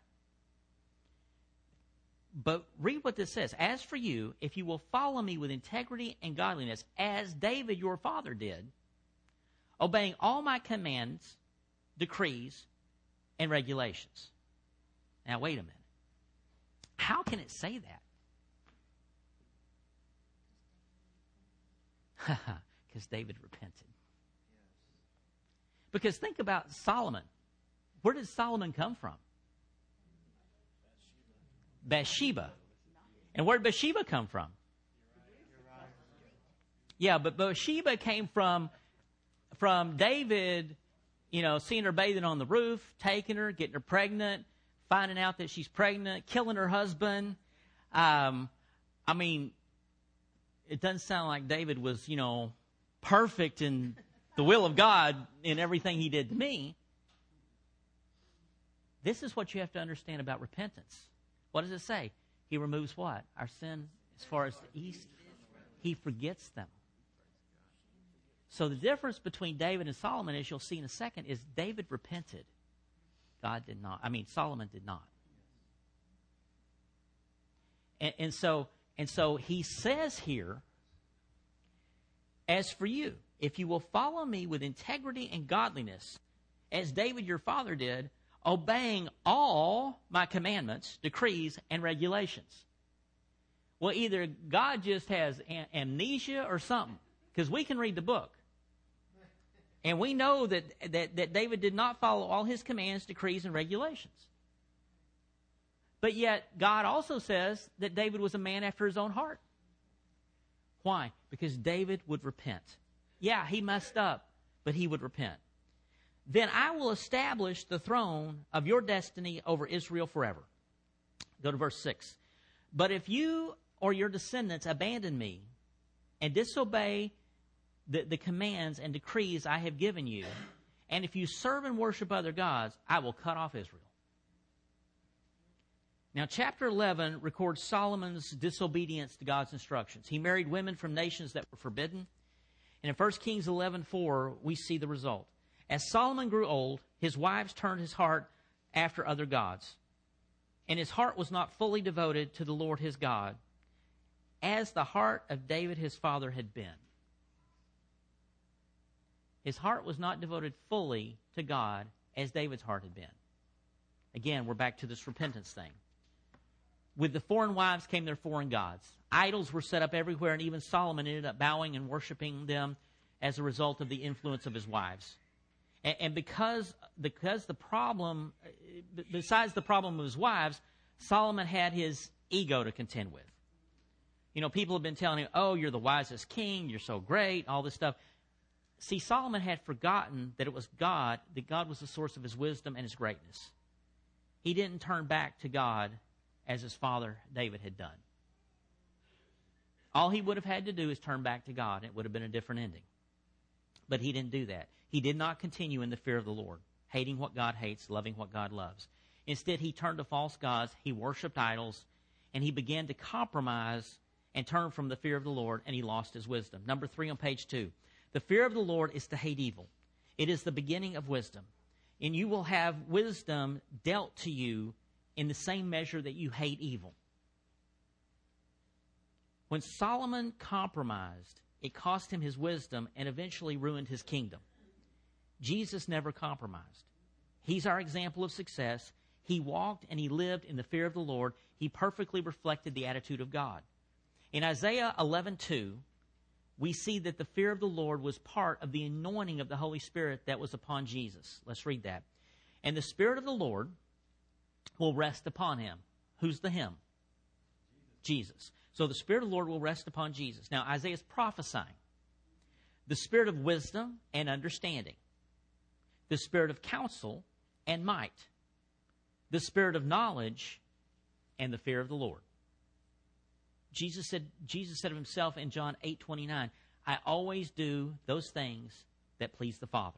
[SPEAKER 1] But read what this says. As for you, if you will follow me with integrity and godliness, as David your father did, obeying all my commands, decrees, and regulations. Now, wait a minute. How can it say that? Because David repented. Because think about Solomon. Where did Solomon come from? Bathsheba. And where did Bathsheba come from? Yeah, but Bathsheba came from David, seeing her bathing on the roof, taking her, getting her pregnant, finding out that she's pregnant, killing her husband. I mean, it doesn't sound like David was, perfect in the will of God in everything he did to me. This is what you have to understand about repentance. What does it say? He removes what? Our sin as far as the east. He forgets them. So the difference between David and Solomon, as you'll see in a second, is David repented. God did not. Solomon did not. And so he says here, as for you, if you will follow me with integrity and godliness, as David your father did, obeying all my commandments, decrees, and regulations. Well, either God just has amnesia or something, because we can read the book. And we know that David did not follow all his commands, decrees, and regulations. But yet, God also says that David was a man after his own heart. Why? Because David would repent. Yeah, he messed up, but he would repent. Then I will establish the throne of your destiny over Israel forever. Go to verse 6. But if you or your descendants abandon me and disobey the commands and decrees I have given you, and if you serve and worship other gods, I will cut off Israel. Now, chapter 11 records Solomon's disobedience to God's instructions. He married women from nations that were forbidden. And in 1 Kings 11:4, we see the result. As Solomon grew old, his wives turned his heart after other gods. And his heart was not fully devoted to the Lord his God, as the heart of David his father had been. His heart was not devoted fully to God as David's heart had been. Again, we're back to this repentance thing. With the foreign wives came their foreign gods. Idols were set up everywhere, and even Solomon ended up bowing and worshiping them as a result of the influence of his wives. And because the problem, besides the problem of his wives, Solomon had his ego to contend with. You know, people have been telling him, oh, you're the wisest king, you're so great, all this stuff. See, Solomon had forgotten that it was God, that God was the source of his wisdom and his greatness. He didn't turn back to God as his father David had done. All he would have had to do is turn back to God. It would have been a different ending. But he didn't do that. He did not continue in the fear of the Lord, hating what God hates, loving what God loves. Instead, he turned to false gods, he worshipped idols, and he began to compromise and turn from the fear of the Lord, and he lost his wisdom. Number 3 on page 2. The fear of the Lord is to hate evil. It is the beginning of wisdom. And you will have wisdom dealt to you in the same measure that you hate evil. When Solomon compromised, it cost him his wisdom and eventually ruined his kingdom. Jesus never compromised. He's our example of success. He walked and he lived in the fear of the Lord. He perfectly reflected the attitude of God. In Isaiah 11:2, we see that the fear of the Lord was part of the anointing of the Holy Spirit that was upon Jesus. Let's read that. And the Spirit of the Lord will rest upon him. Who's the him? Jesus. So the Spirit of the Lord will rest upon Jesus. Now, Isaiah is prophesying the spirit of wisdom and understanding, the spirit of counsel and might, the spirit of knowledge and the fear of the Lord. Jesus said of himself in John 8:29, I always do those things that please the Father.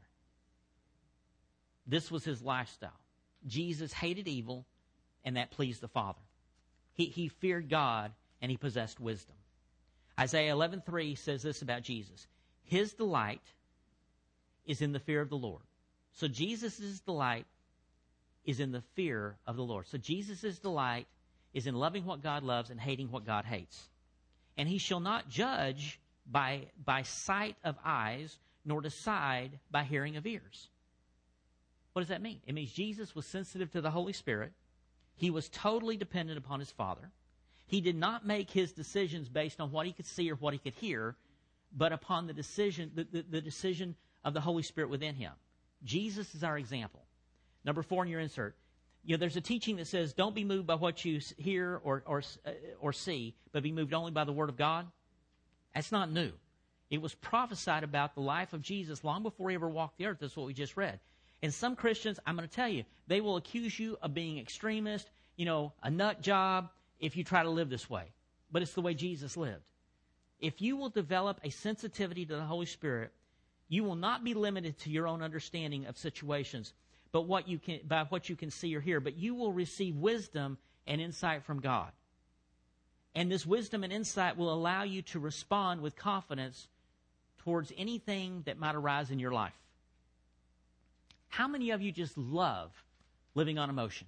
[SPEAKER 1] This was his lifestyle. Jesus hated evil, and that pleased the Father. He feared God, and he possessed wisdom. Isaiah 11:3 says this about Jesus. His delight is in the fear of the Lord. So Jesus' delight is in the fear of the Lord. So Jesus' delight is in loving what God loves and hating what God hates. And he shall not judge by sight of eyes, nor decide by hearing of ears. What does that mean? It means Jesus was sensitive to the Holy Spirit. He was totally dependent upon his Father. He did not make his decisions based on what he could see or what he could hear, but upon the decision of the Holy Spirit within him. Jesus is our example. Number 4 in your insert. You know, there's a teaching that says, don't be moved by what you hear or see, but be moved only by the Word of God. That's not new. It was prophesied about the life of Jesus long before he ever walked the earth. That's what we just read. And some Christians, I'm going to tell you, they will accuse you of being extremist, a nut job, if you try to live this way. But it's the way Jesus lived. If you will develop a sensitivity to the Holy Spirit, you will not be limited to your own understanding of situations, but by what you can see or hear, but you will receive wisdom and insight from God. And this wisdom and insight will allow you to respond with confidence towards anything that might arise in your life. How many of you just love living on emotion?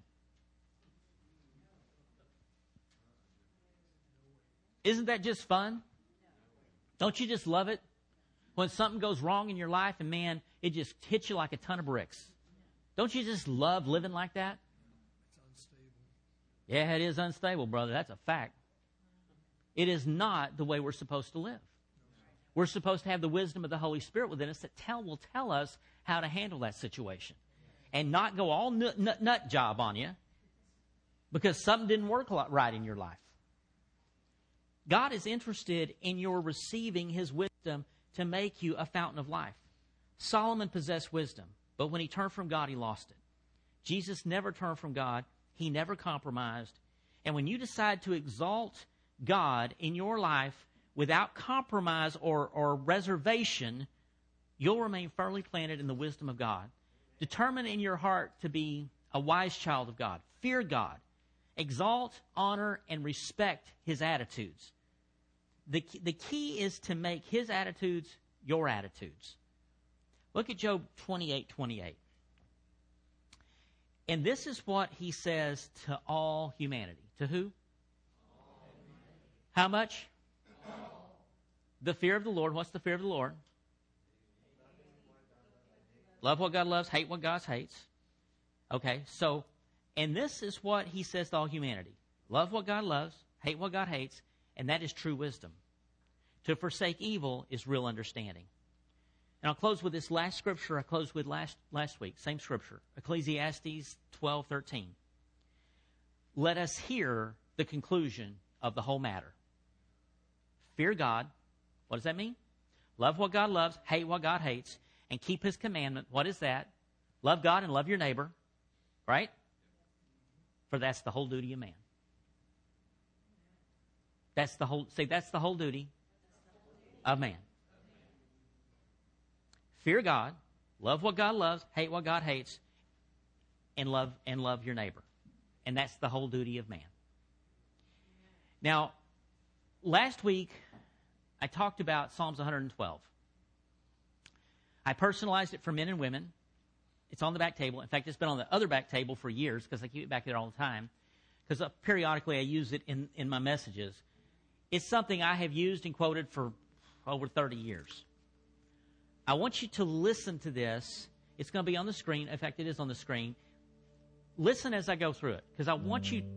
[SPEAKER 1] Isn't that just fun? Don't you just love it? When something goes wrong in your life and, man, it just hits you like a ton of bricks. Don't you just love living like that?
[SPEAKER 2] It's unstable.
[SPEAKER 1] Yeah, it is unstable, brother. That's a fact. It is not the way we're supposed to live. We're supposed to have the wisdom of the Holy Spirit within us that will tell us how to handle that situation. And not go all nut job on you because something didn't work right in your life. God is interested in your receiving his wisdom to make you a fountain of life. Solomon possessed wisdom, but when he turned from God, he lost it. Jesus never turned from God. He never compromised. And when you decide to exalt God in your life without compromise or reservation, you'll remain firmly planted in the wisdom of God. Determine in your heart to be a wise child of God. Fear God. Exalt, honor, and respect his attitudes. The key is to make his attitudes your attitudes. Look at Job 28:28. And this is what he says to all humanity. To who? How much? The fear of the Lord. What's the fear of the Lord? Love what God loves, hate what God hates. Okay, so, and this is what he says to all humanity. Love what God loves, hate what God hates, and that is true wisdom. To forsake evil is real understanding. And I'll close with this last scripture I closed with last week. Same scripture. Ecclesiastes 12:13. Let us hear the conclusion of the whole matter. Fear God. What does that mean? Love what God loves, hate what God hates, and keep His commandment. What is that? Love God and love your neighbor. Right? For that's the whole duty of man. That's the whole duty of man. Fear God, love what God loves, hate what God hates, and love your neighbor. And that's the whole duty of man. Now, last week, I talked about Psalms 112. I personalized it for men and women. It's on the back table. In fact, it's been on the other back table for years because I keep it back there all the time. Because periodically I use it in my messages. It's something I have used and quoted for over 30 years. I want you to listen to this. It's going to be on the screen. In fact, it is on the screen. Listen as I go through it, because I want you...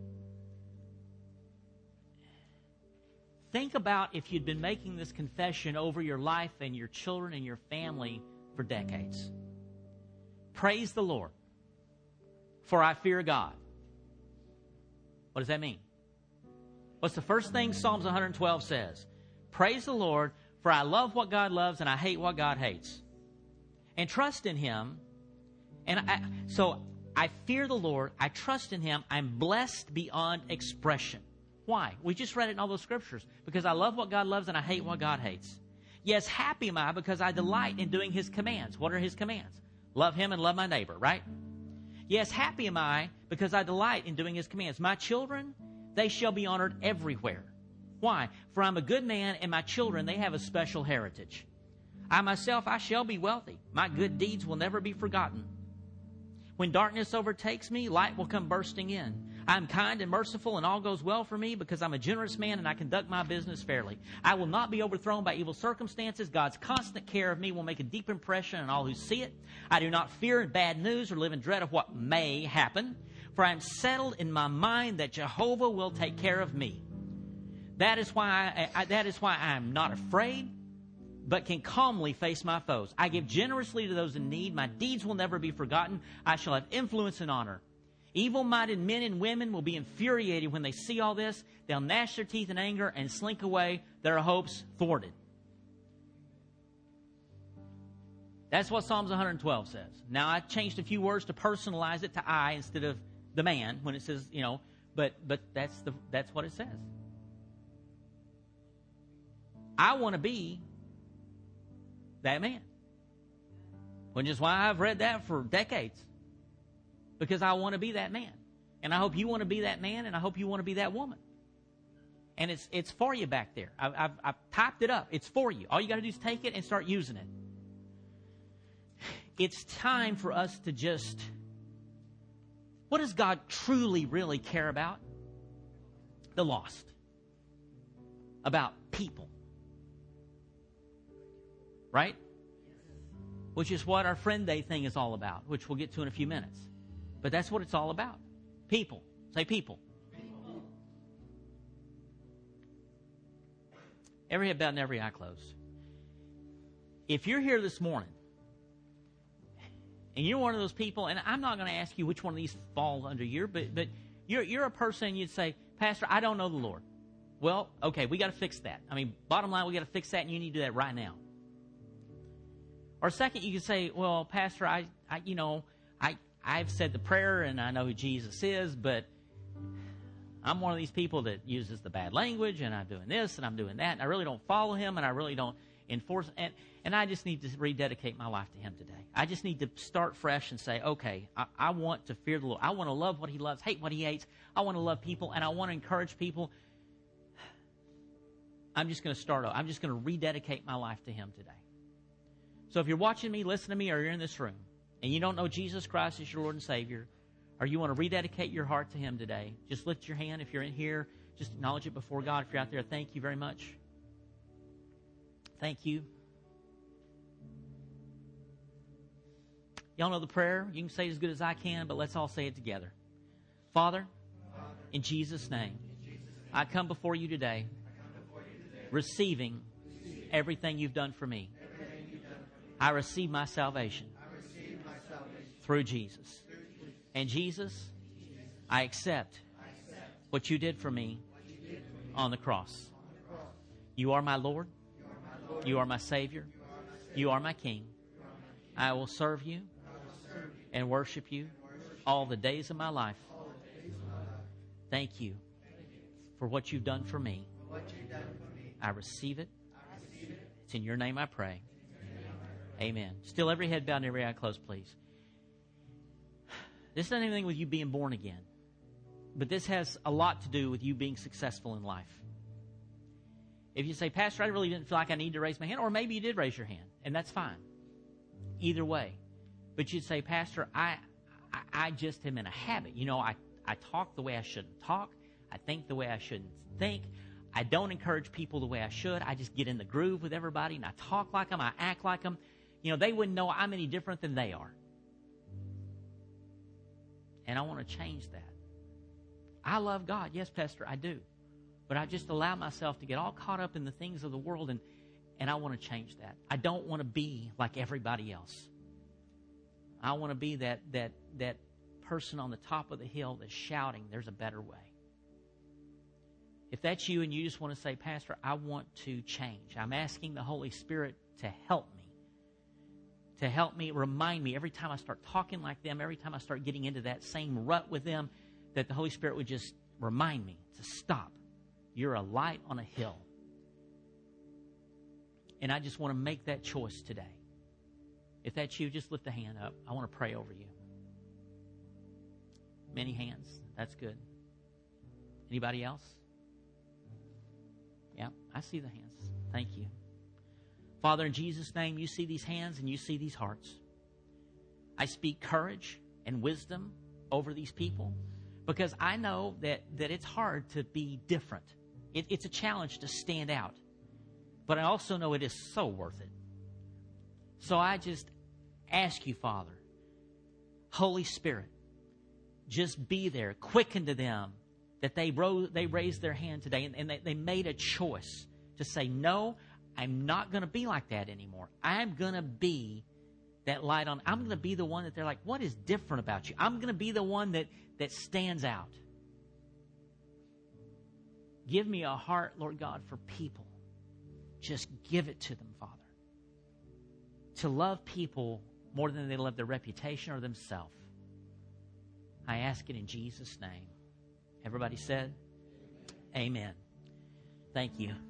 [SPEAKER 1] Think about if you'd been making this confession over your life and your children and your family for decades. Praise the Lord, for I fear God. What does that mean? What's the first thing Psalms 112 says? Praise the Lord, for I love what God loves and I hate what God hates. And trust in Him. So I fear the Lord. I trust in Him. I'm blessed beyond expression. Why? We just read it in all those scriptures. Because I love what God loves and I hate what God hates. Yes, happy am I because I delight in doing His commands. What are His commands? Love Him and love my neighbor, right? Yes, happy am I because I delight in doing His commands. My children, they shall be honored everywhere. Why? For I'm a good man, and my children, they have a special heritage. I myself, I shall be wealthy. My good deeds will never be forgotten. When darkness overtakes me, light will come bursting in. I'm kind and merciful, and all goes well for me because I'm a generous man and I conduct my business fairly. I will not be overthrown by evil circumstances. God's constant care of me will make a deep impression on all who see it. I do not fear bad news or live in dread of what may happen, for I am settled in my mind that Jehovah will take care of me. That is why I am not afraid, but can calmly face my foes. I give generously to those in need. My deeds will never be forgotten. I shall have influence and honor. Evil-minded men and women will be infuriated when they see all this. They'll gnash their teeth in anger and slink away, their hopes thwarted. That's what Psalms 112 says. Now, I changed a few words to personalize it to I instead of the man when it says, but that's what it says. I want to be that man. Which is why I've read that for decades. Because I want to be that man. And I hope you want to be that man, and I hope you want to be that woman. And it's for you back there. I've typed it up. It's for you. All you got to do is take it and start using it. It's time for us to just... What does God truly, really care about? The lost. About people. Right? Which is what our Friend Day thing is all about, which we'll get to in a few minutes. But that's what it's all about. People. Say people. People. Every head bowed and every eye closed. If you're here this morning, and you're one of those people, and I'm not going to ask you which one of these falls under you, but you're a person, you'd say, Pastor, I don't know the Lord. Well, okay, we got to fix that. I mean, bottom line, we got to fix that, and you need to do that right now. Or second, you can say, well, Pastor, I've said the prayer and I know who Jesus is, but I'm one of these people that uses the bad language and I'm doing this and I'm doing that and I really don't follow Him and I really don't enforce and I just need to rededicate my life to Him today. I just need to start fresh and say, okay, I want to fear the Lord. I want to love what He loves, hate what He hates. I want to love people and I want to encourage people. I'm just going to start over. I'm just going to rededicate my life to Him today. So if you're watching me, listen to me, or you're in this room, and you don't know Jesus Christ as your Lord and Savior, or you want to rededicate your heart to Him today, just lift your hand. If you're in here, just acknowledge it before God. If you're out there, thank you very much. Thank you. Y'all know the prayer. You can say it as good as I can, but let's all say it together. Father, In Jesus' name, I come before you today, receiving everything you've done for me. I receive my salvation through Jesus. And Jesus, I accept what you did for me on the cross. You are my Lord. You are my Savior. You are my King. I will serve you and worship you all the days of my life. Thank you for what you've done for me. I receive it. It's in your name I pray. Amen. Still every head bowed and every eye closed, please. This doesn't have anything with you being born again, but this has a lot to do with you being successful in life. If you say, Pastor, I really didn't feel like I need to raise my hand, or maybe you did raise your hand, and that's fine. Either way. But you'd say, Pastor, I just am in a habit. You know, I talk the way I shouldn't talk. I think the way I shouldn't think. I don't encourage people the way I should. I just get in the groove with everybody, and I talk like them. I act like them. You know, they wouldn't know I'm any different than they are. And I want to change that. I love God. Yes, Pastor, I do. But I just allow myself to get all caught up in the things of the world, and I want to change that. I don't want to be like everybody else. I want to be that person on the top of the hill that's shouting, there's a better way. If that's you and you just want to say, Pastor, I want to change. I'm asking the Holy Spirit to help me. To help me, remind me every time I start talking like them, every time I start getting into that same rut with them, that the Holy Spirit would just remind me to stop. You're a light on a hill. And I just want to make that choice today. If that's you, just lift a hand up. I want to pray over you. Many hands. That's good. Anybody else? Yeah, I see the hands. Thank you. Father, in Jesus' name, you see these hands and you see these hearts. I speak courage and wisdom over these people because I know that it's hard to be different. It's a challenge to stand out. But I also know it is so worth it. So I just ask you, Father, Holy Spirit, just be there, quicken to them that they raised their hand today and they made a choice to say, no, I'm not going to be like that anymore. I'm going to be that light on. I'm going to be the one that they're like, what is different about you? I'm going to be the one that stands out. Give me a heart, Lord God, for people. Just give it to them, Father. To love people more than they love their reputation or themselves. I ask it in Jesus' name. Everybody said, Amen. Thank you.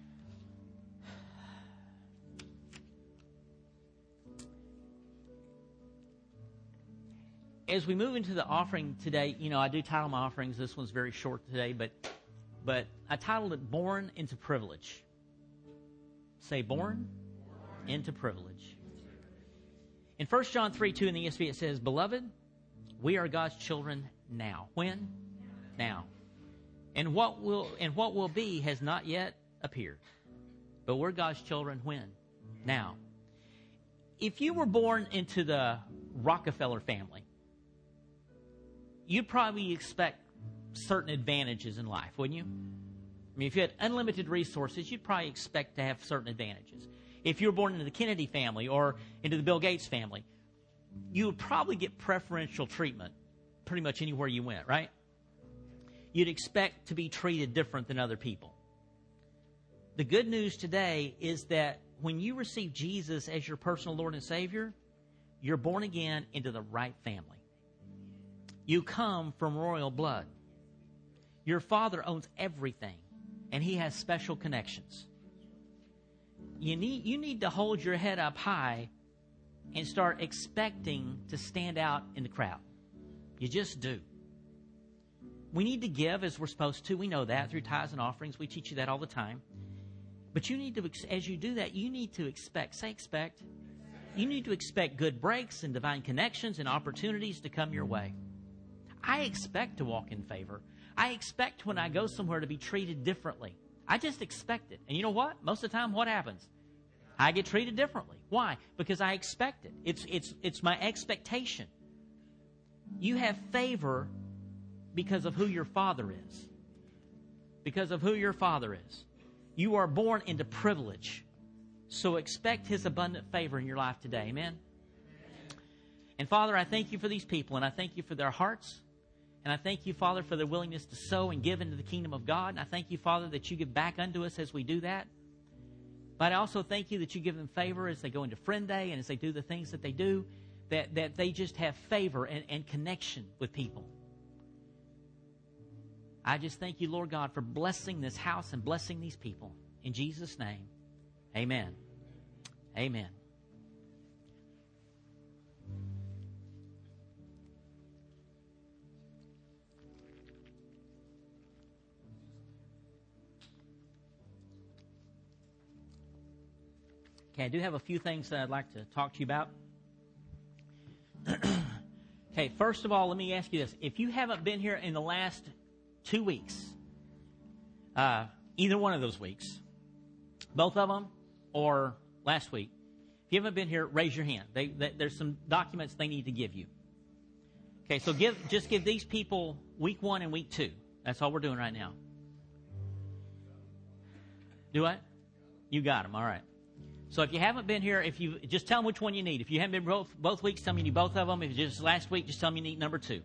[SPEAKER 1] As we move into the offering today, you know, I do title my offerings. This one's very short today, but I titled it Born into Privilege. Say, born into privilege. In 1 John 3:2 in the ESV, it says, Beloved, we are God's children now. When? Now. And what will be has not yet appeared. But we're God's children when? Now. If you were born into the Rockefeller family, you'd probably expect certain advantages in life, wouldn't you? I mean, if you had unlimited resources, you'd probably expect to have certain advantages. If you were born into the Kennedy family or into the Bill Gates family, you would probably get preferential treatment pretty much anywhere you went, right? You'd expect to be treated different than other people. The good news today is that when you receive Jesus as your personal Lord and Savior, you're born again into the right family. You come from royal blood. Your Father owns everything, and He has special connections. You need to hold your head up high and start expecting to stand out in the crowd. You just do. We need to give as we're supposed to. We know that through tithes and offerings. We teach you that all the time. But you need to, as you do that, you need to expect. Say expect. You need to expect good breaks and divine connections and opportunities to come your way. I expect to walk in favor. I expect when I go somewhere to be treated differently. I just expect it. And you know what? Most of the time, what happens? I get treated differently. Why? Because I expect it. It's my expectation. You have favor because of who your Father is. Because of who your Father is. You are born into privilege. So expect His abundant favor in your life today. Amen? And Father, I thank You for these people, and I thank You for their hearts. And I thank You, Father, for their willingness to sow and give into the kingdom of God. And I thank You, Father, that You give back unto us as we do that. But I also thank You that You give them favor as they go into Friend Day and as they do the things that they do, that they just have favor and connection with people. I just thank You, Lord God, for blessing this house and blessing these people. In Jesus' name, amen. Amen. Okay, I do have a few things that I'd like to talk to you about. Okay, first of all, let me ask you this. If you haven't been here in the last 2 weeks, either one of those weeks, both of them, or last week, if you haven't been here, raise your hand. There's some documents they need to give you. Okay, so just give these people week 1 and week 2. That's all we're doing right now. Do what? You got them, all right. So if you haven't been here, if you just tell them which one you need. If you haven't been both weeks, tell them you need both of them. If it's just last week, just tell them you need number 2.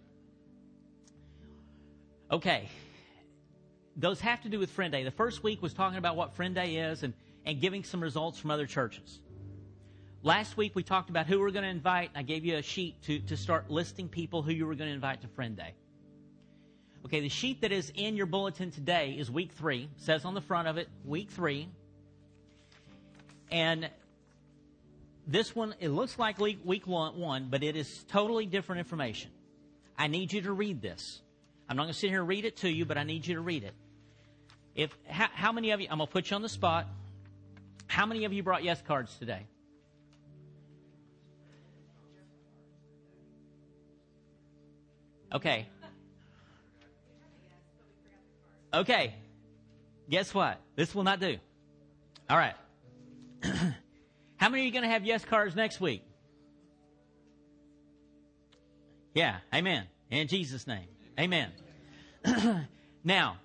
[SPEAKER 1] Okay. Those have to do with Friend Day. The first week was talking about what Friend Day is and giving some results from other churches. Last week we talked about who we're going to invite. I gave you a sheet to start listing people who you were going to invite to Friend Day. Okay, the sheet that is in your bulletin today is week 3. It says on the front of it, week 3. And this one, it looks like week 1, but it is totally different information. I need you to read this. I'm not going to sit here and read it to you, but I need you to read it. How many of you, I'm going to put you on the spot. How many of you brought yes cards today? Okay. Okay. Guess what? This will not do. All right. How many are you going to have yes cards next week? Yeah, amen. In Jesus' name. Amen. Now,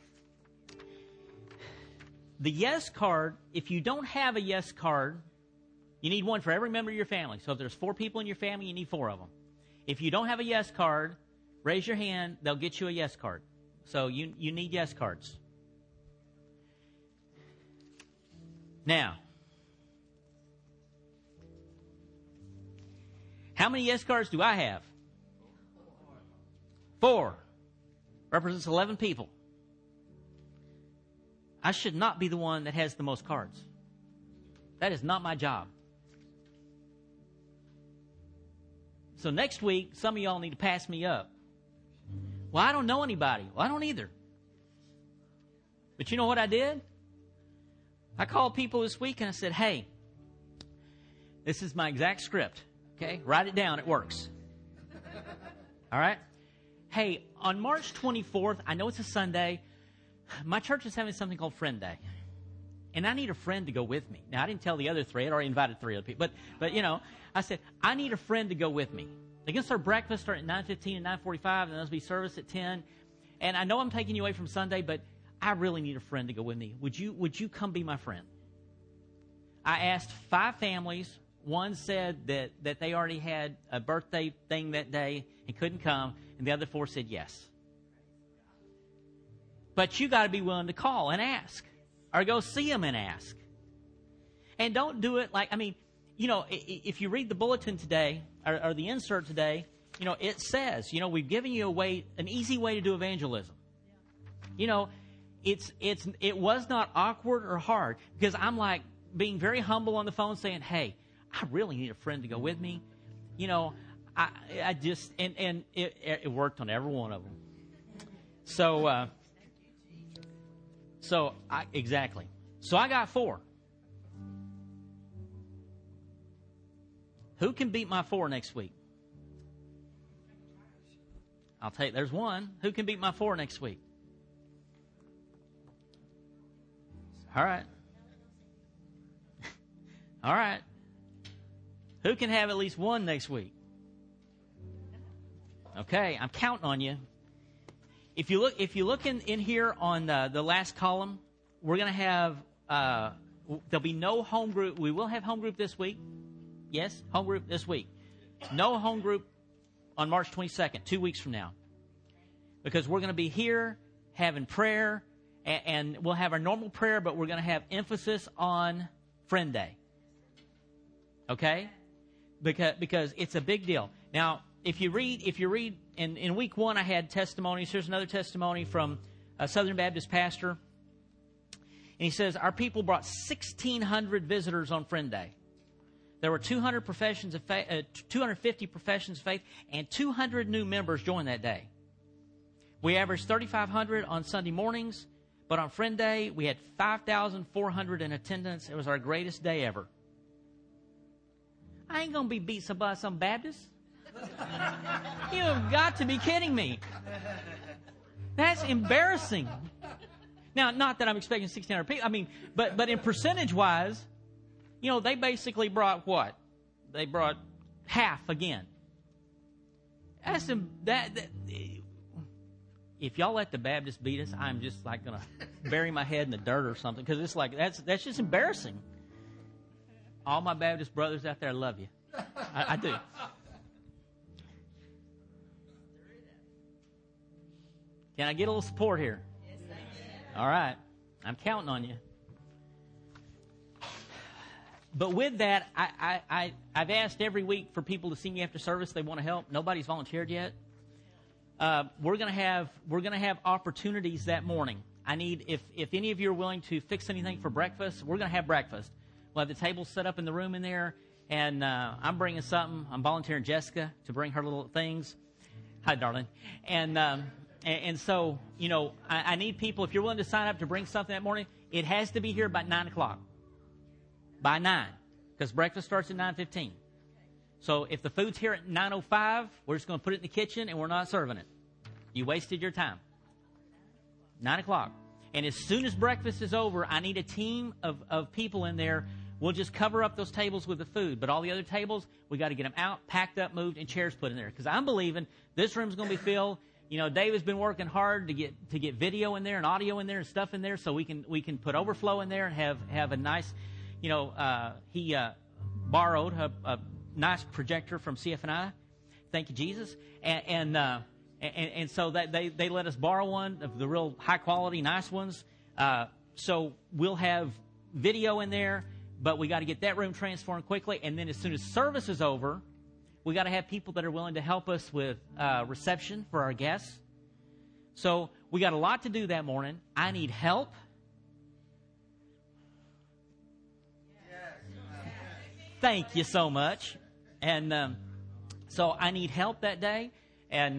[SPEAKER 1] the yes card, if you don't have a yes card, you need one for every member of your family. So if there's 4 people in your family, you need 4 of them. If you don't have a yes card, raise your hand. They'll get you a yes card. So you need yes cards. Now, how many yes cards do I have? 4. Represents 11 people. I should not be the one that has the most cards. That is not my job. So next week, some of y'all need to pass me up. Well, I don't know anybody. Well, I don't either. But you know what I did? I called people this week and I said, hey, this is my exact script. Okay? Write it down. It works. All right? Hey, on March 24th, I know it's a Sunday, my church is having something called Friend Day. And I need a friend to go with me. Now, I didn't tell the other 3. I'd already invited 3 other people. But you know, I said, I need a friend to go with me. They're going to start breakfast starting at 9:15 and 9:45, and there'll be service at 10. And I know I'm taking you away from Sunday, but I really need a friend to go with me. Would you come be my friend? I asked 5 families. One said that they already had a birthday thing that day and couldn't come, and the other 4 said yes. But you got to be willing to call and ask, or go see them and ask. And don't do it like, I mean, you know, if you read the bulletin today, or the insert today, you know, it says, you know, we've given you an easy way to do evangelism. You know, it was not awkward or hard, because I'm like being very humble on the phone saying, hey, I really need a friend to go with me. You know, I just, and it worked on every one of them. Exactly. So I got 4. Who can beat my 4 next week? I'll tell you, there's one. Who can beat my 4 next week? All right. All right. Who can have at least 1 next week? Okay, I'm counting on you. If you look in here on the last column, we're going to have there'll be no home group. We will have home group this week. Yes, home group this week. No home group on March 22nd, 2 weeks from now, because we're going to be here having prayer, and we'll have our normal prayer, but we're going to have emphasis on Friend Day. Okay, because it's a big deal. Now, if you read in week 1, I had testimonies. Here's another testimony from a Southern Baptist pastor. And he says, our people brought 1,600 visitors on Friend Day. There were 250 professions of faith, and 200 new members joined that day. We averaged 3,500 on Sunday mornings, but on Friend Day, we had 5,400 in attendance. It was our greatest day ever. I ain't going to be beat by some Baptist. You have got to be kidding me. That's embarrassing. Now, not that I'm expecting 1,600 people. I mean, but in percentage-wise, you know, they basically brought what? They brought half again. That's that. If y'all let the Baptists beat us, I'm just like going to bury my head in the dirt or something, because it's like that's just embarrassing. All my Baptist brothers out there, I love you. I do. Can I get a little support here? Yes, all right. I'm counting on you. But with that, I've asked every week for people to see me after service. They want to help. Nobody's volunteered yet. We're gonna have opportunities that morning. I need if any of you are willing to fix anything for breakfast, we're gonna have breakfast. We'll have the tables set up in the room in there, and I'm bringing something. I'm volunteering Jessica to bring her little things. Hi, darling. And so, you know, I need people. If you're willing to sign up to bring something that morning, it has to be here by 9 o'clock. By 9, because breakfast starts at 9:15. So if the food's here at 9:05, we're just going to put it in the kitchen and we're not serving it. You wasted your time. 9 o'clock. And as soon as breakfast is over, I need a team of people in there. We'll just cover up those tables with the food. But all the other tables, we got to get them out, packed up, moved, and chairs put in there. Because I'm believing this room's going to be filled. You know, Dave has been working hard to get video in there and audio in there and stuff in there, so we can put overflow in there and have a nice, you know, he borrowed a nice projector from CFNI. Thank you, Jesus. And so that they let us borrow one of the real high quality, nice ones. So we'll have video in there, but we got to get that room transformed quickly. And then as soon as service is over, we got to have people that are willing to help us with reception for our guests. So we got a lot to do that morning. I need help. Thank you so much. And so I need help that day. And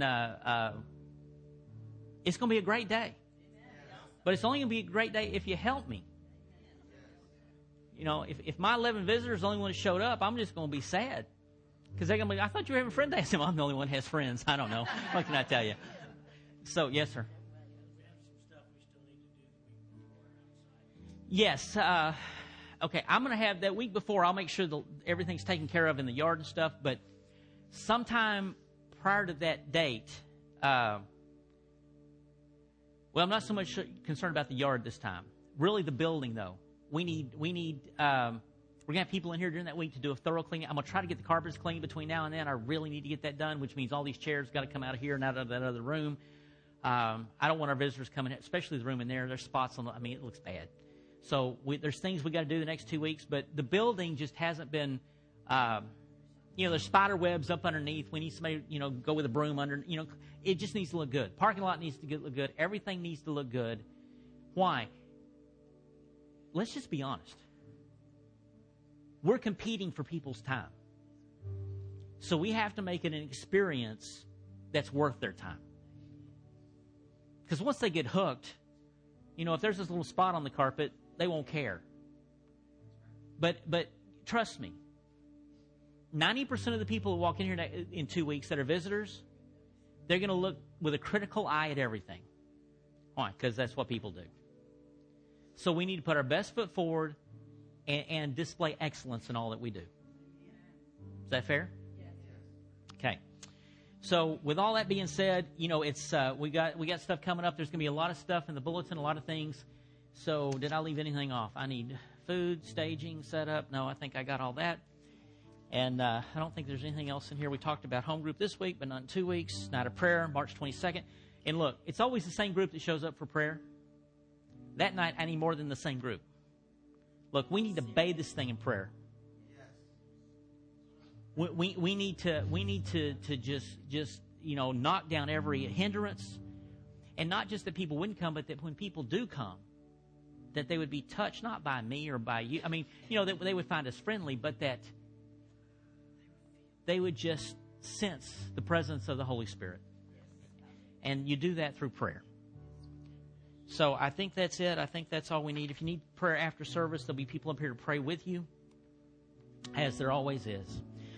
[SPEAKER 1] it's going to be a great day. But it's only going to be a great day if you help me. You know, if my 11 visitors are the only one that showed up, I'm just going to be sad. Because they're going to be, I thought you were having Friend Day. I said, well, I'm the only one who has friends. I don't know. What can I tell you? So, yes, sir. Yes. Okay, I'm going to have that week before. I'll make sure that everything's taken care of in the yard and stuff. But sometime prior to that date, well, I'm not so much concerned about the yard this time. Really, the building, though. We need. We're going to have people in here during that week to do a thorough cleaning. I'm going to try to get the carpets clean between now and then. I really need to get that done, which means all these chairs got to come out of here and out of that other room. I don't want our visitors coming in, especially the room in there. There's spots on it looks bad. So there's things we got to do the next 2 weeks, but the building just hasn't been, there's spider webs up underneath. We need somebody, go with a broom under, it just needs to look good. Parking lot needs to look good. Everything needs to look good. Why? Let's just be honest. We're competing for people's time. So we have to make it an experience that's worth their time. Because once they get hooked, if there's this little spot on the carpet, they won't care. But trust me, 90% of the people who walk in here in 2 weeks that are visitors, they're going to look with a critical eye at everything. Why? Because that's what people do. So we need to put our best foot forward and display excellence in all that we do. Is that fair? Okay. So with all that being said, it's we got stuff coming up. There's going to be a lot of stuff in the bulletin, a lot of things. So did I leave anything off? I need food, staging, setup. No, I think I got all that. And I don't think there's anything else in here. We talked about home group this week, but not in 2 weeks. Night of prayer, March 22nd. And look, it's always the same group that shows up for prayer. That night, I need more than the same group. Look, we need to bathe this thing in prayer. We need to just knock down every hindrance, and not just that people wouldn't come, but that when people do come, that they would be touched not by me or by you. I mean, that they would find us friendly, but that they would just sense the presence of the Holy Spirit. And you do that through prayer. So I think that's it. I think that's all we need. If you need prayer after service, there'll be people up here to pray with you, as there always is.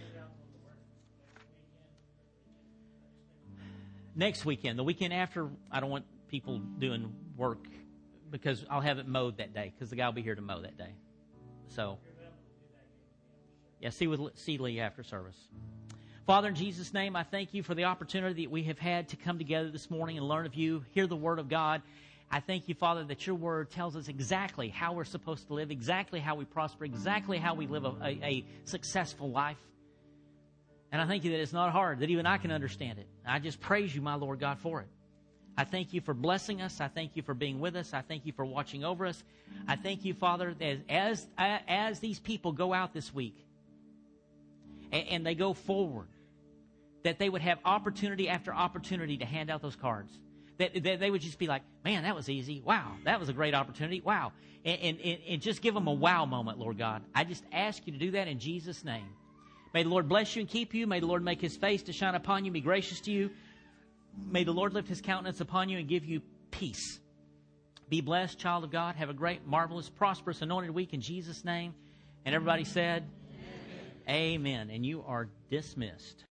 [SPEAKER 1] Next weekend, the weekend after, I don't want people doing work because I'll have it mowed that day because the guy will be here to mow that day. So, yeah, see Lee after service. Father, in Jesus' name, I thank you for the opportunity that we have had to come together this morning and learn of you, hear the Word of God. I thank you, Father, that your Word tells us exactly how we're supposed to live, exactly how we prosper, exactly how we live a successful life. And I thank you that it's not hard, that even I can understand it. I just praise you, my Lord God, for it. I thank you for blessing us. I thank you for being with us. I thank you for watching over us. I thank you, Father, that as these people go out this week and they go forward, that they would have opportunity after opportunity to hand out those cards. That they would just be like, man, that was easy. Wow, that was a great opportunity. Wow. And just give them a wow moment, Lord God. I just ask you to do that in Jesus' name. May the Lord bless you and keep you. May the Lord make his face to shine upon you and be gracious to you. May the Lord lift his countenance upon you and give you peace. Be blessed, child of God. Have a great, marvelous, prosperous, anointed week in Jesus' name. And everybody said, Amen. Amen. And you are dismissed.